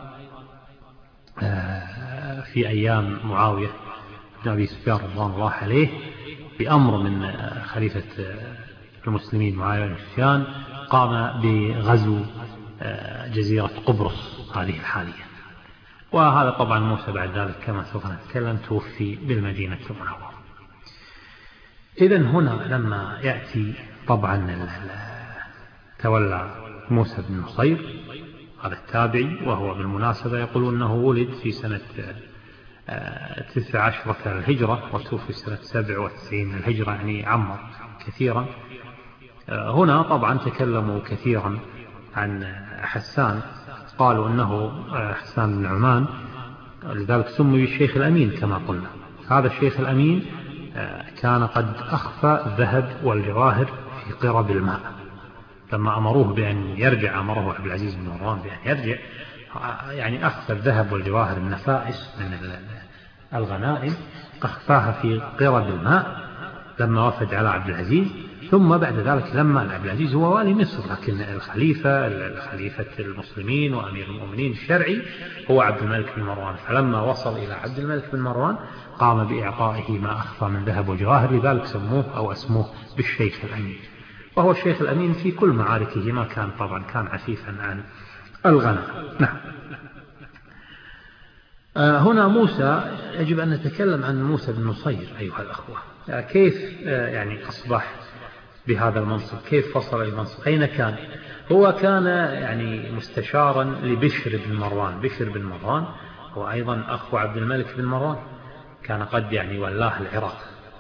في أيام معاوية بن أبي سفيان رضوان الله عليه بأمر من خليفة المسلمين معاوية بن سفيان قام بغزو جزيرة قبرص هذه الحالية. وهذا طبعا موسى بعد ذلك كما سوف نتكلم توفي بالمدينة المنورة. إذن هنا لما يأتي طبعا تولى موسى بن نصير هذا التابعي، وهو بالمناسبة يقولون أنه ولد في سنة تسع عشرة الهجرة وتوفي سنة سبع وتسعين الهجرة، يعني عمر كثيرا. هنا طبعا تكلموا كثيرا عن حسان، قالوا أنه حسان بن عمان، لذلك سمي الشيخ الأمين كما قلنا. هذا الشيخ الأمين كان قد أخفى الذهب والجواهر في قرب الماء. لما أمروه بأن يرجع، أمره عبد العزيز بن مروان بأن يرجع، يعني أخفى الذهب والجواهر النفائس من الغنائم، أخفاها في قرب الماء لما وفد على عبد العزيز. ثم بعد ذلك لما عبد العزيز هو والي مصر، لكن الخليفة الخليفة المسلمين وأمير المؤمنين الشرعي هو عبد الملك بن مروان. فلما وصل إلى عبد الملك بن مروان قام بإعطائه ما أخفى من ذهب وجواهر، لذلك سموه أو اسموه بالشيخ الأمين. وهو الشيخ الأمين في كل معاركه، ما كان طبعا كان عفيفا عن الغنم. نعم. هنا موسى يجب أن نتكلم عن موسى بن نصير أيها الأخوة. كيف يعني أصبح بهذا المنصب، كيف وصل إلى المنصب، أين كان؟ هو كان يعني مستشارا لبشر بن مروان. بشر بن مروان هو أيضا أخو عبد الملك بن مروان، كان قد يعني ولاه العراق،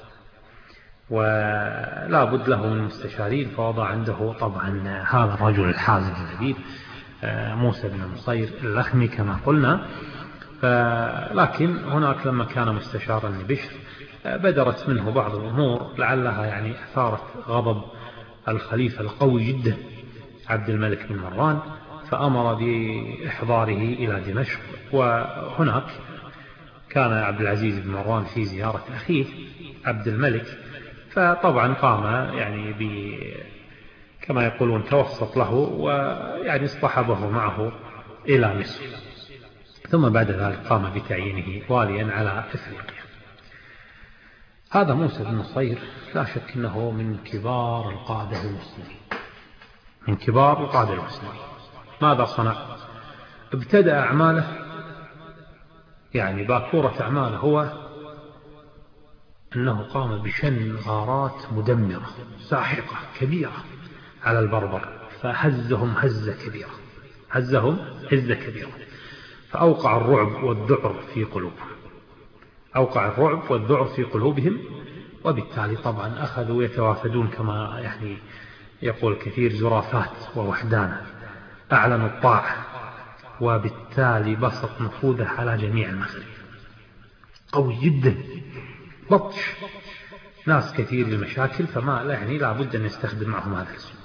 ولا بد له من مستشارين، فوضع عنده طبعا هذا الرجل الحازم اللبيب موسى بن نصير اللخمي كما قلنا. لكن هناك لما كان مستشارا لبشر بدرت منه بعض الأمور لعلها يعني أثارت غضب الخليفة القوي جدا عبد الملك بن مروان، فأمر بإحضاره إلى دمشق. وهناك كان عبد العزيز بن مروان في زيارة أخيه عبد الملك، فطبعا قام يعني ب كما يقولون توسط له، ويعني اصطحبه معه إلى مصر. ثم بعد ذلك قام بتعيينه واليا على أفريقيا. هذا موسى بن نصير لا شك أنه من كبار القادة المسلمين، من كبار القادة المسلمين. ماذا صنع؟ ابتدأ أعماله، يعني باكورة أعماله هو أنه قام بشن غارات مدمرة ساحقة كبيرة على البربر، فهزهم هزة كبيرة، هزهم هزة كبيرة. فأوقع الرعب والذعر في قلوبهم، أوقع الرعب والذعر في قلوبهم، وبالتالي طبعا أخذوا يتوافدون كما يعني يقول كثير زرافات ووحدانا، أعلنوا الطاعة، وبالتالي بسط نفوذه على جميع المغرب قوي جدا، بطش ناس كثير المشاكل، فما لا يعني لا بد أن يستخدم معهم هذا الأسلوب.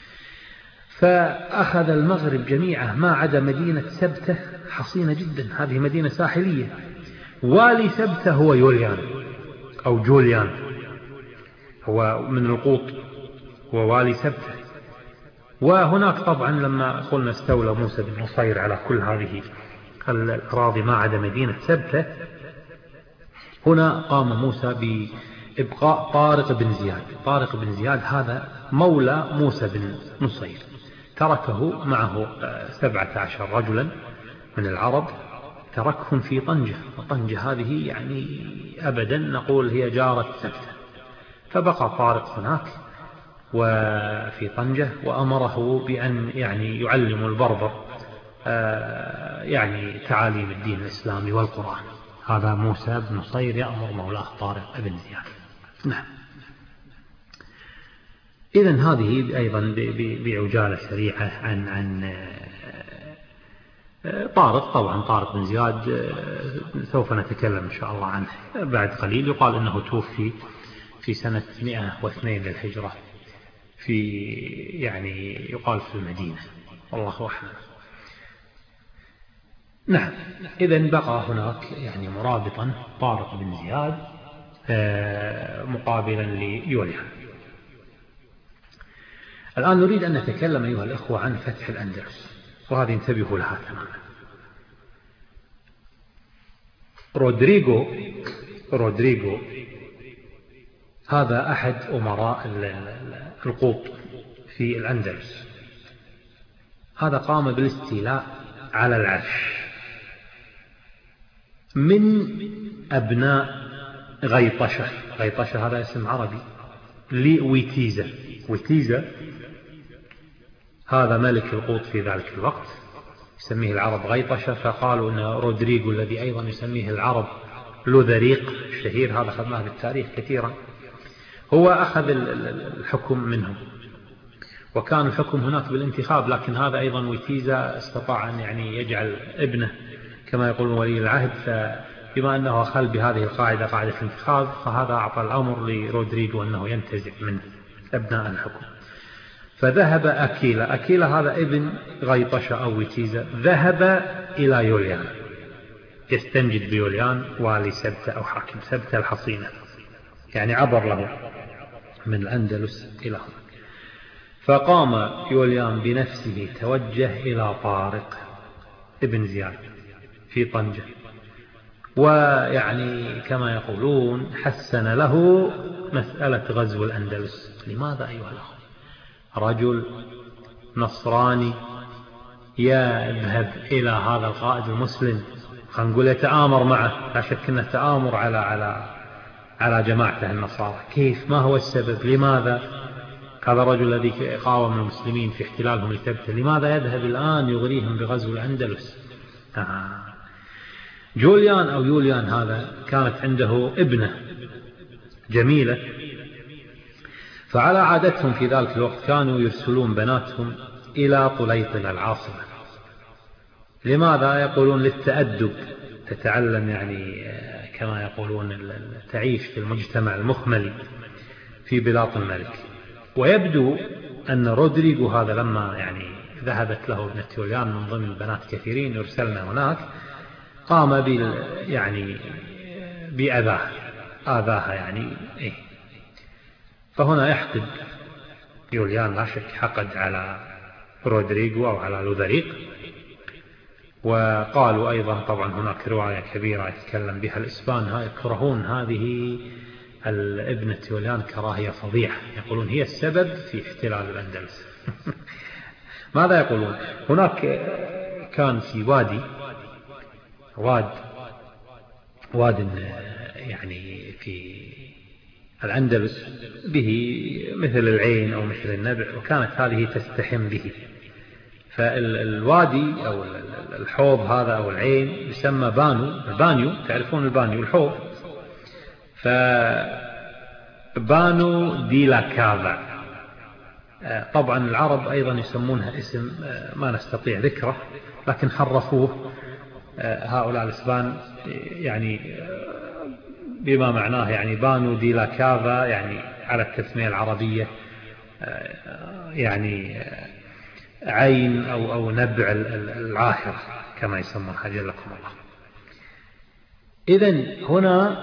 فأخذ المغرب جميعه ما عدا مدينة سبتة حصينة جدا، هذه مدينة ساحلية، والي سبتة هو يوليان أو جوليان، هو من القوط، هو والي سبتة. وهناك طبعا لما قلنا استولى موسى بن نصير على كل هذه الأراضي ما عدا مدينة سبتة، هنا قام موسى بإبقاء طارق بن زياد. طارق بن زياد هذا مولى موسى بن نصير، تركه معه سبعة عشر رجلا من العرب، تركهم في طنجة، وطنجة هذه يعني أبدا نقول هي جارة سبتة، فبقى طارق هناك وفي طنجة، وأمره بأن يعني يعلم البربر يعني تعاليم الدين الإسلامي والقرآن. هذا موسى بن نصير يأمر مولاه طارق بن زياد. نعم. إذن هذه أيضا بعجالة سريعة عن عن طارق. طبعا طارق بن زياد سوف نتكلم إن شاء الله عنه بعد قليل. يقال أنه توفي في سنة مئة واثنين للهجرة، في يعني يقال في المدينة، والله أعلم. نعم. إذن بقى هناك يعني مرابطا طارق بن زياد مقابلا ليوليان. الآن نريد أن نتكلم أيها الأخوة عن فتح الأندلس، وهذه انتبهوا لها تماما. رودريغو رودريغو هذا أحد أمراء القوط في الأندلس، هذا قام بالاستيلاء على العرش من أبناء غيطشة. غيطشة هذا اسم عربي لويتيزا. ويتيزا هذا ملك القوط في ذلك الوقت، يسميه العرب غيطشة، فقالوا أن رودريغو الذي أيضا يسميه العرب لوذريق الشهير، هذا أخذناه بالتاريخ كثيرا، هو أخذ الحكم منهم، وكان الحكم هناك بالانتخاب، لكن هذا أيضا ويتيزا استطاع أن يعني يجعل ابنه كما يقول ولي العهد، فبما أنه أخل بهذه القاعدة قاعدة الانتخاب، فهذا أعطى الأمر لرودريغو أنه ينتزع من أبناء الحكم. فذهب أكيلا، أكيلا هذا ابن غيطشة أو ويتيزا، ذهب إلى يوليان يستنجد بيوليان والي سبتة أو حاكم سبتة الحصينة، يعني عبر له من الأندلس إلى هنا. فقام يوليان بنفسه توجه إلى طارق ابن زياد في طنجة، ويعني كما يقولون حسن له مسألة غزو الأندلس. لماذا أيها الأخوة؟ رجل نصراني يذهب إلى هذا القائد المسلم، خلينا نقول يتآمر معه، لا شك أنه تآمر على على على جماعته النصارى. كيف؟ ما هو السبب؟ لماذا هذا الرجل الذي قاوم المسلمين في احتلالهم لسبتة لماذا يذهب الآن يغريهم بغزو الأندلس؟ آه. جوليان أو يوليان هذا كانت عنده ابنة جميلة، فعلى عادتهم في ذلك الوقت كانوا يرسلون بناتهم إلى طليطلة العاصمة. لماذا؟ يقولون للتأدب، تتعلم يعني كما يقولون تعيش في المجتمع المخملي في بلاط الملك. ويبدو أن رودريغو هذا لما يعني ذهبت له ابنة يوليان من ضمن البنات كثيرين يرسلنا هناك، قام بال يعني بأذاها آذاها يعني إيه. فهنا يحقد يوليان لا شك، حقد على رودريغو أو على لوذريق. وقالوا أيضا طبعا هناك رواية كبيرة يتكلم بها الإسبان يكرهون هذه الابنة يوليان كراهية فظيعة، يقولون هي السبب في احتلال الأندلس. ماذا يقولون؟ هناك كان في وادي واد واد يعني في الأندلس به مثل العين أو مثل النبع، وكانت هذه تستحم به، فالوادي أو الحوض هذا أو العين يسمى بانو، البانيو، تعرفون البانيو الحوض، فبانو دي لا كافا. طبعا العرب أيضا يسمونها اسم ما نستطيع ذكره، لكن حرفوه هؤلاء الإسبان يعني بما معناه يعني بانو دي لا كافا، يعني على التسمية العربية يعني عين أو أو نبع العاهرة كما يسمون حاجة لكم الله. إذن هنا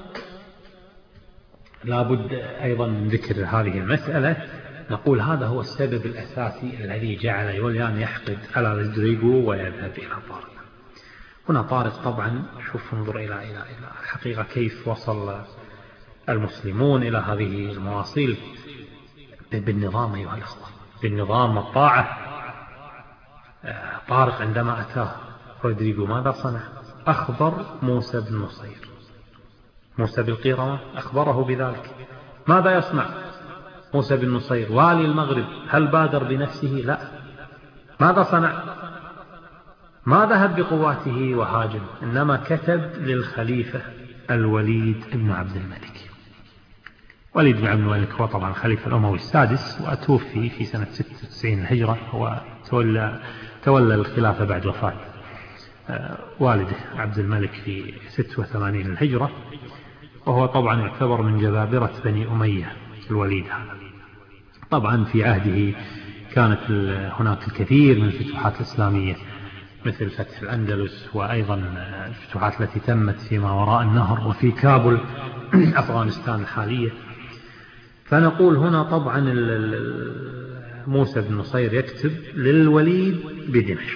لابد أيضا من ذكر هذه المسألة. نقول هذا هو السبب الأساسي الذي جعل يوليان يحقد على رودريغو ويذهب إلى طارق. هنا طارق طبعا شوف انظر إلى إلى إلى الحقيقة كيف وصل المسلمون إلى هذه المواصيل بالنظام أيها الأخوة، بالنظام والطاعة. طارق عندما أتاه رودريغو ماذا صنع؟ أخبر موسى بن نصير، موسى بالقيروان أخبره بذلك. ماذا يصنع موسى بن نصير والي المغرب؟ هل بادر بنفسه؟ لا. ماذا صنع؟ ما ذهب بقواته وهاجم، إنما كتب للخليفة الوليد بن عبد الملك. وليد بن عبد الملك هو طبعا خليفة الأموي السادس، وأتوفي في سنة ستة وتسعين الهجرة، وتولى تولى الخلافة بعد وفاة والده عبد الملك في ستة وثمانين الهجرة، وهو طبعا يعتبر من جبابرة بني أمية الوليد هذا. طبعا في عهده كانت هناك الكثير من الفتوحات الإسلامية مثل فتح الأندلس، وأيضا الفتوحات التي تمت فيما وراء النهر وفي كابل أفغانستان الحالية. فنقول هنا طبعا موسى بن نصير يكتب للوليد بدمشق.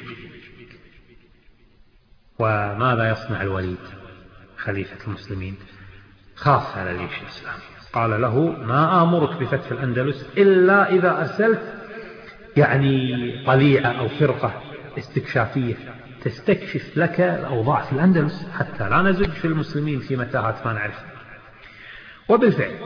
وماذا يصنع الوليد خليفة المسلمين؟ خاف على الجيش الإسلامي، قال له ما آمرك بفتح الأندلس إلا إذا أرسلت يعني طليعة أو فرقة استكشافية تستكشف لك الأوضاع في الأندلس حتى لا نزج في المسلمين في متاهات ما نعرف. وبالفعل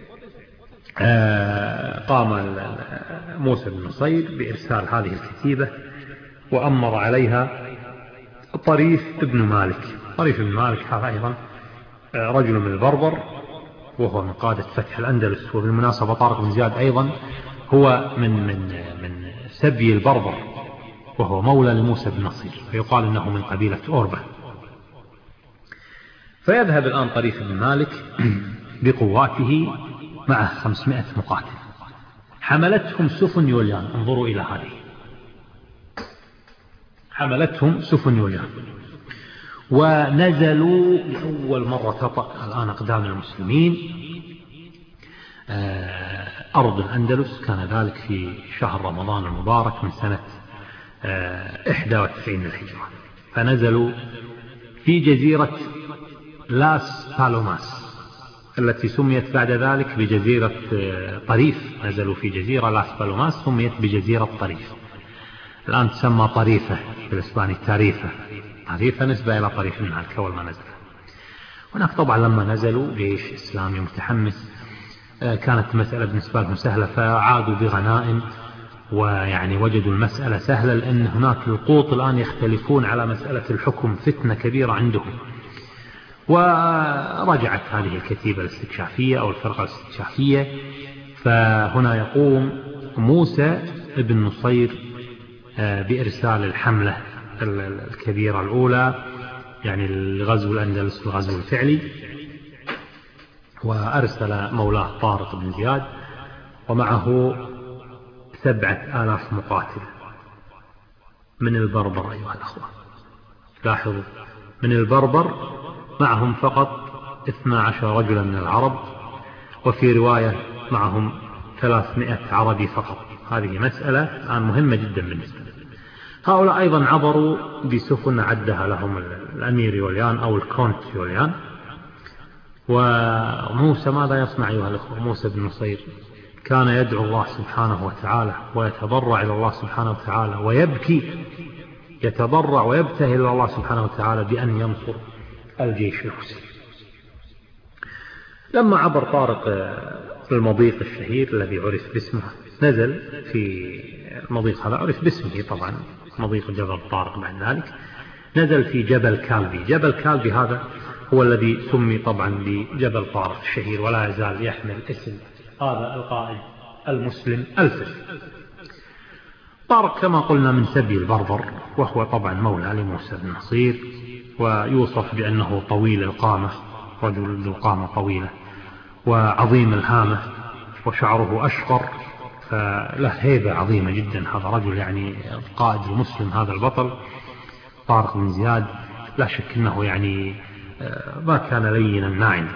قام موسى بن نصير بإرسال هذه الكتيبة، وأمر عليها طريف ابن مالك. طريف ابن مالك هذا أيضا رجل من البربر، وهو من قادة فتح الأندلس. وبالمناسبة طارق بن زياد أيضا هو من من من سبي البربر، وهو مولى لموسى بن نصير، فيقال إنه من قبيلة أوربة. فيذهب الآن طريف بن مالك بقواته مع خمسمائة مقاتل، حملتهم سفن يوليان. انظروا إلى هذه، حملتهم سفن يوليان، ونزلوا لأول مرة تطأ الآن أقدام المسلمين أرض الأندلس. كان ذلك في شهر رمضان المبارك من سنة إحدى وتسعين للهجرة. فنزلوا في جزيرة لاس بالوماس التي سميت بعد ذلك بجزيرة طريف. نزلوا في جزيرة لاس بالوماس سميت بجزيرة طريف، الآن تسمى طريفة بالإسباني، تاريفة. طريفة نسبة إلى طريف من هالك أول ما نزل. هناك طبعا لما نزلوا جيش إسلامي متحمس، كانت مسألة بالنسبة لهم سهلة، فعادوا بغنائم، ويعني وجدوا المسألة سهلة، لأن هناك القوط الآن يختلفون على مسألة الحكم، فتنة كبيرة عندهم. ورجعت هذه الكتيبة الاستكشافية أو الفرقة الاستكشافية. فهنا يقوم موسى بن نصير بإرسال الحملة الكبيرة الأولى، يعني الغزو الأندلس الغزو الفعلي، وأرسل مولاه طارق بن زياد ومعه سبعة آلاف مقاتل من البربر. أيها الأخوة لاحظوا، من البربر، معهم فقط اثنا عشر رجلا من العرب، وفي رواية معهم ثلاثمائة عربي فقط. هذه مسألة الآن مهمة جدا بالنسبة لهم. هؤلاء أيضا عبروا بسفن عدها لهم الأمير يوليان أو الكونت يوليان. وموسى ماذا يصنع أيها الأخوة؟ موسى بن نصير كان يدعو الله سبحانه وتعالى ويتضرع إلى الله سبحانه وتعالى ويبكي، يتضرع ويبتهل إلى الله سبحانه وتعالى بأن ينصر الجيش المسلم. لما عبر طارق المضيق الشهير الذي عرف باسمه، نزل في المضيق هذا عرف باسمه طبعا مضيق جبل طارق. بعد ذلك نزل في جبل كالبي. جبل كالبي هذا هو الذي سمي طبعا بجبل طارق الشهير، ولا يزال يحمل اسم هذا القائد المسلم الفس. طارق كما قلنا من سبي البربر، وهو طبعا مولى لموسى بن نصير، ويوصف بأنه طويل القامة، رجل ذو قامة طويلة وعظيم الهامة، وشعره أشقر، فله هيبة عظيمة جدا. هذا رجل يعني القائد المسلم، هذا البطل طارق بن زياد، لا شك أنه يعني ما كان لينا ناعما.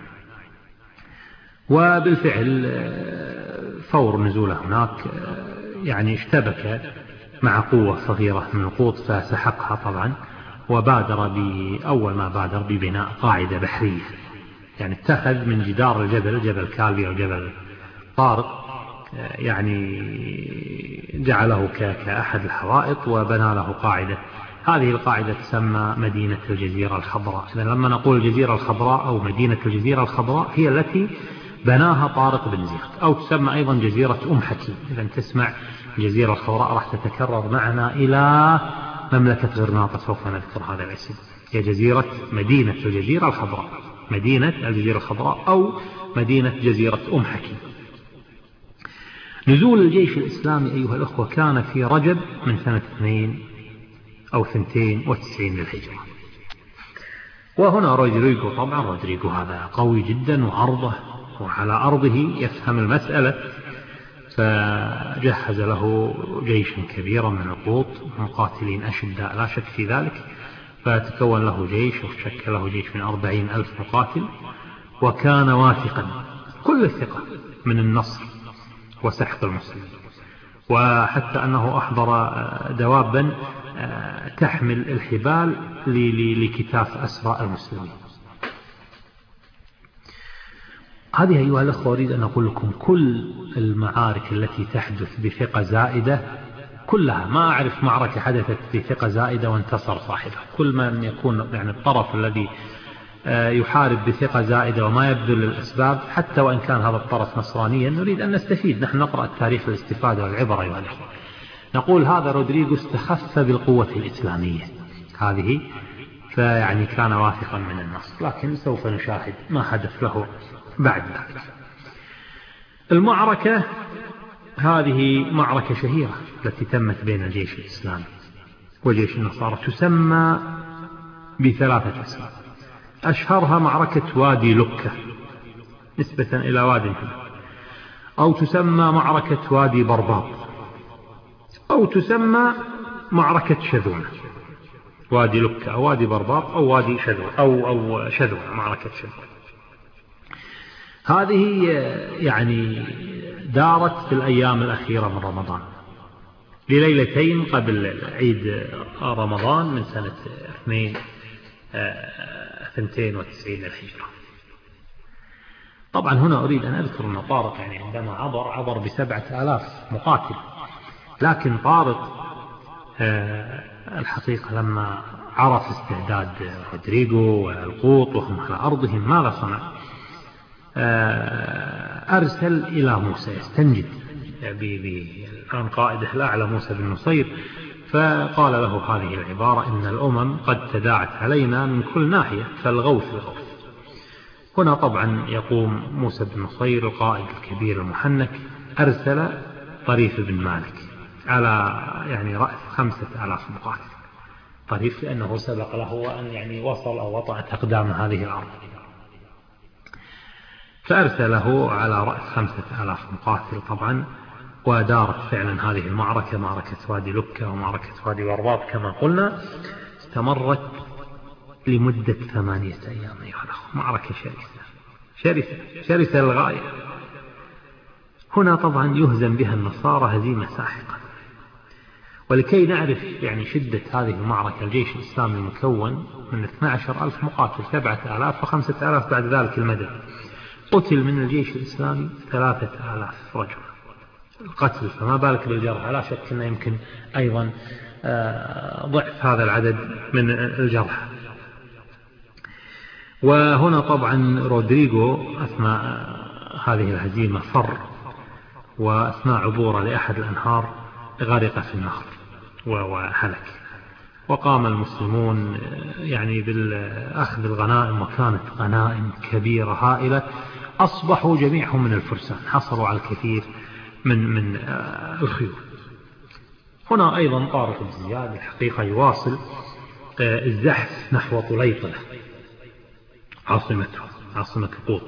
وبالفعل فور نزوله هناك يعني اشتبك مع قوة صغيرة من القوط فسحقها طبعا، وبادر بأول ما بادر ببناء قاعدة بحرية، يعني اتخذ من جدار الجبل، جبل كالبي أو جبل طارق، يعني جعله كأحد الحوائط وبنى له قاعدة. هذه القاعدة تسمى مدينة الجزيرة الخضراء. إذن لما نقول الجزيرة الخضراء أو مدينة الجزيرة الخضراء هي التي بناها طارق بن زياد، أو تسمى أيضا جزيرة أم حكيم. إذن تسمع الجزيرة الخضراء راح تتكرر معنا إلى مملكة غرناطة، سوف نذكر هذا الاسم. هي جزيرة مدينة الجزيرة الخضراء، مدينة الجزيرة الخضراء أو مدينة جزيرة أم حكيم. نزول الجيش الإسلامي أيها الأخوة كان في رجب من سنة اثنين أو ثنتين وتسعين للهجرة. وهنا رودريغو، طبعا رودريغو هذا قوي جدا وعرضه وعلى أرضه يفهم المسألة، فجهز له جيشا كبيرا من القوط مقاتلين أشداء لا شك في ذلك، فتكون له جيش وشكل له جيش من أربعين ألف مقاتل، وكان واثقا كل الثقة من النصر وسحق المسلمين، وحتى أنه أحضر دوابا تحمل الحبال لكتاف أسرى المسلمين. هذه أيها الأخوة أريد أن أقول لكم كل المعارك التي تحدث بثقة زائدة كلها، ما أعرف معركة حدثت بثقة زائدة وانتصر صاحبها. كل ما يكون يعني الطرف الذي يحارب بثقة زائدة وما يبذل الأسباب، حتى وإن كان هذا الطرف نصرانيا، نريد أن نستفيد. نحن نقرأ التاريخ للاستفادة والعبرة أيها الأخوة. نقول هذا رودريغو استخف بالقوة الإسلامية هذه، فيعني كان واثقا من النصر، لكن سوف نشاهد ما حدث له بعد ذلك. المعركة هذه معركة شهيرة التي تمت بين الجيش الإسلامي وجيش النصارى، تسمى بثلاثة أسماء. أشهرها معركة وادي لكة نسبة إلى وادي الهدى، أو تسمى معركة وادي برباط، أو تسمى معركة شذونة. وادي لكة أو وادي برباط أو وادي شذونة أو, أو شذونة، معركة شذونة. هذه يعني دارت في الأيام الأخيرة من رمضان، لليلتين قبل عيد رمضان من سنة اثنين وتسعين للهجرة. طبعا هنا أريد أن أذكر أن طارق يعني عندما عبر عبر بسبعة آلاف مقاتل، لكن طارق الحقيقة لما عرف استعداد رودريغو والقوط وهم على أرضهم ماذا صنع؟ أرسل إلى موسى يستنجد كان قائده الأعلى موسى بن نصير، فقال له هذه العبارة: إن الأمم قد تداعت علينا من كل ناحية فالغوث الغوث. هنا طبعا يقوم موسى بن نصير القائد الكبير المحنك، أرسل طريف بن مالك على يعني رأس خمسة آلاف مقاتل. طريف لأنه سبق له أن يعني وصل أو وطأت أقدام هذه الأرض، فأرسله على رأس خمسة آلاف مقاتل طبعا. ودارت فعلا هذه المعركة، معركة وادي لكة ومعركة وادي برباط كما قلنا، استمرت لمدة ثمانية أيام أيها الأخوة. معركة شرسة شرسة شرسة للغاية. هنا طبعا يهزم بها النصارى هزيمة ساحقة. ولكي نعرف يعني شدة هذه المعركة، الجيش الإسلامي مكون من اثني عشر ألف مقاتل، سبعة آلاف وخمسة آلاف بعد ذلك المدد. قتل من الجيش الإسلامي ثلاثة آلاف رجل القتل، فما بالك بالجرح. لا شك أنه يمكن أيضا ضعف هذا العدد من الجرح. وهنا طبعا رودريغو أثناء هذه الهزيمة فر، وأثناء عبوره لأحد الأنهار غرق في النهر وهلك. وقام المسلمون يعني بالأخذ الغنائم، وكانت غنائم كبيرة هائلة. أصبحوا جميعهم من الفرسان، حصلوا على الكثير من من الخيول. هنا أيضا طارق بن زياد الحقيقة يواصل الزحف نحو طليطلة عاصمته عاصمة القوط،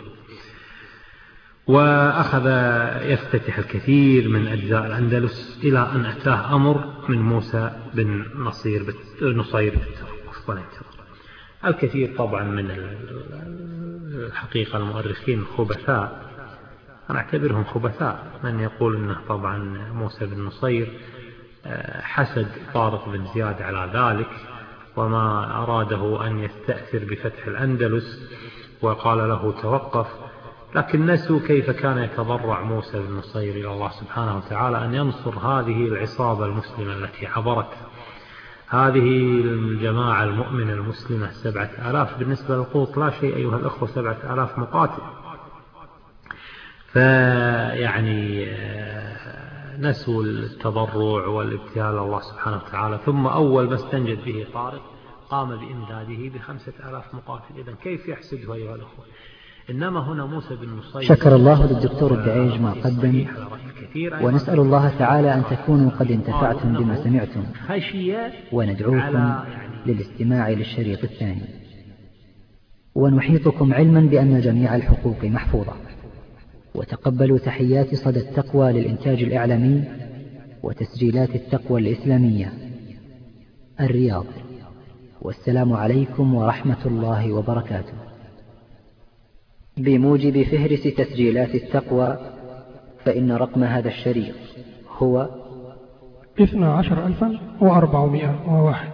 وأخذ يفتتح الكثير من أجزاء الأندلس إلى أن أتاه أمر من موسى بن نصير نصير الكثير طبعا من الحقيقة المؤرخين الخبثاء، أنا أعتبرهم خبثاء، من يقول أنه طبعا موسى بن نصير حسد طارق بن زياد على ذلك، وما أراده أن يستأثر بفتح الأندلس وقال له توقف. لكن نسوا كيف كان يتضرع موسى بن نصير إلى الله سبحانه وتعالى أن ينصر هذه العصابة المسلمة التي عبرت، هذه الجماعة المؤمنة المسلمة سبعة آلاف. بالنسبة للقوط لا شيء أيها الأخوة، سبعة آلاف مقاتل. فيعني نسوا التضرع والابتهال الله سبحانه وتعالى. ثم أول ما استنجد به طارق قام بإمداده بخمسة آلاف مقاتل. إذن كيف يحسده أيها الأخوة؟ إنما هنا موسى بن نصير. شكر الله للدكتور الدعيج ما قدم، ونسأل الله تعالى أن تكونوا قد انتفعتم بما سمعتم، وندعوكم للاستماع للشريط الثاني. ونحيطكم علما بأن جميع الحقوق محفوظة. وتقبلوا تحيات صدى التقوى للإنتاج الإعلامي وتسجيلات التقوى الإسلامية، الرياض. والسلام عليكم ورحمة الله وبركاته. بموجب فهرس تسجيلات التقوى، فإن رقم هذا الشريط هو اثنا عشر ألفا وأربعمائة وواحد.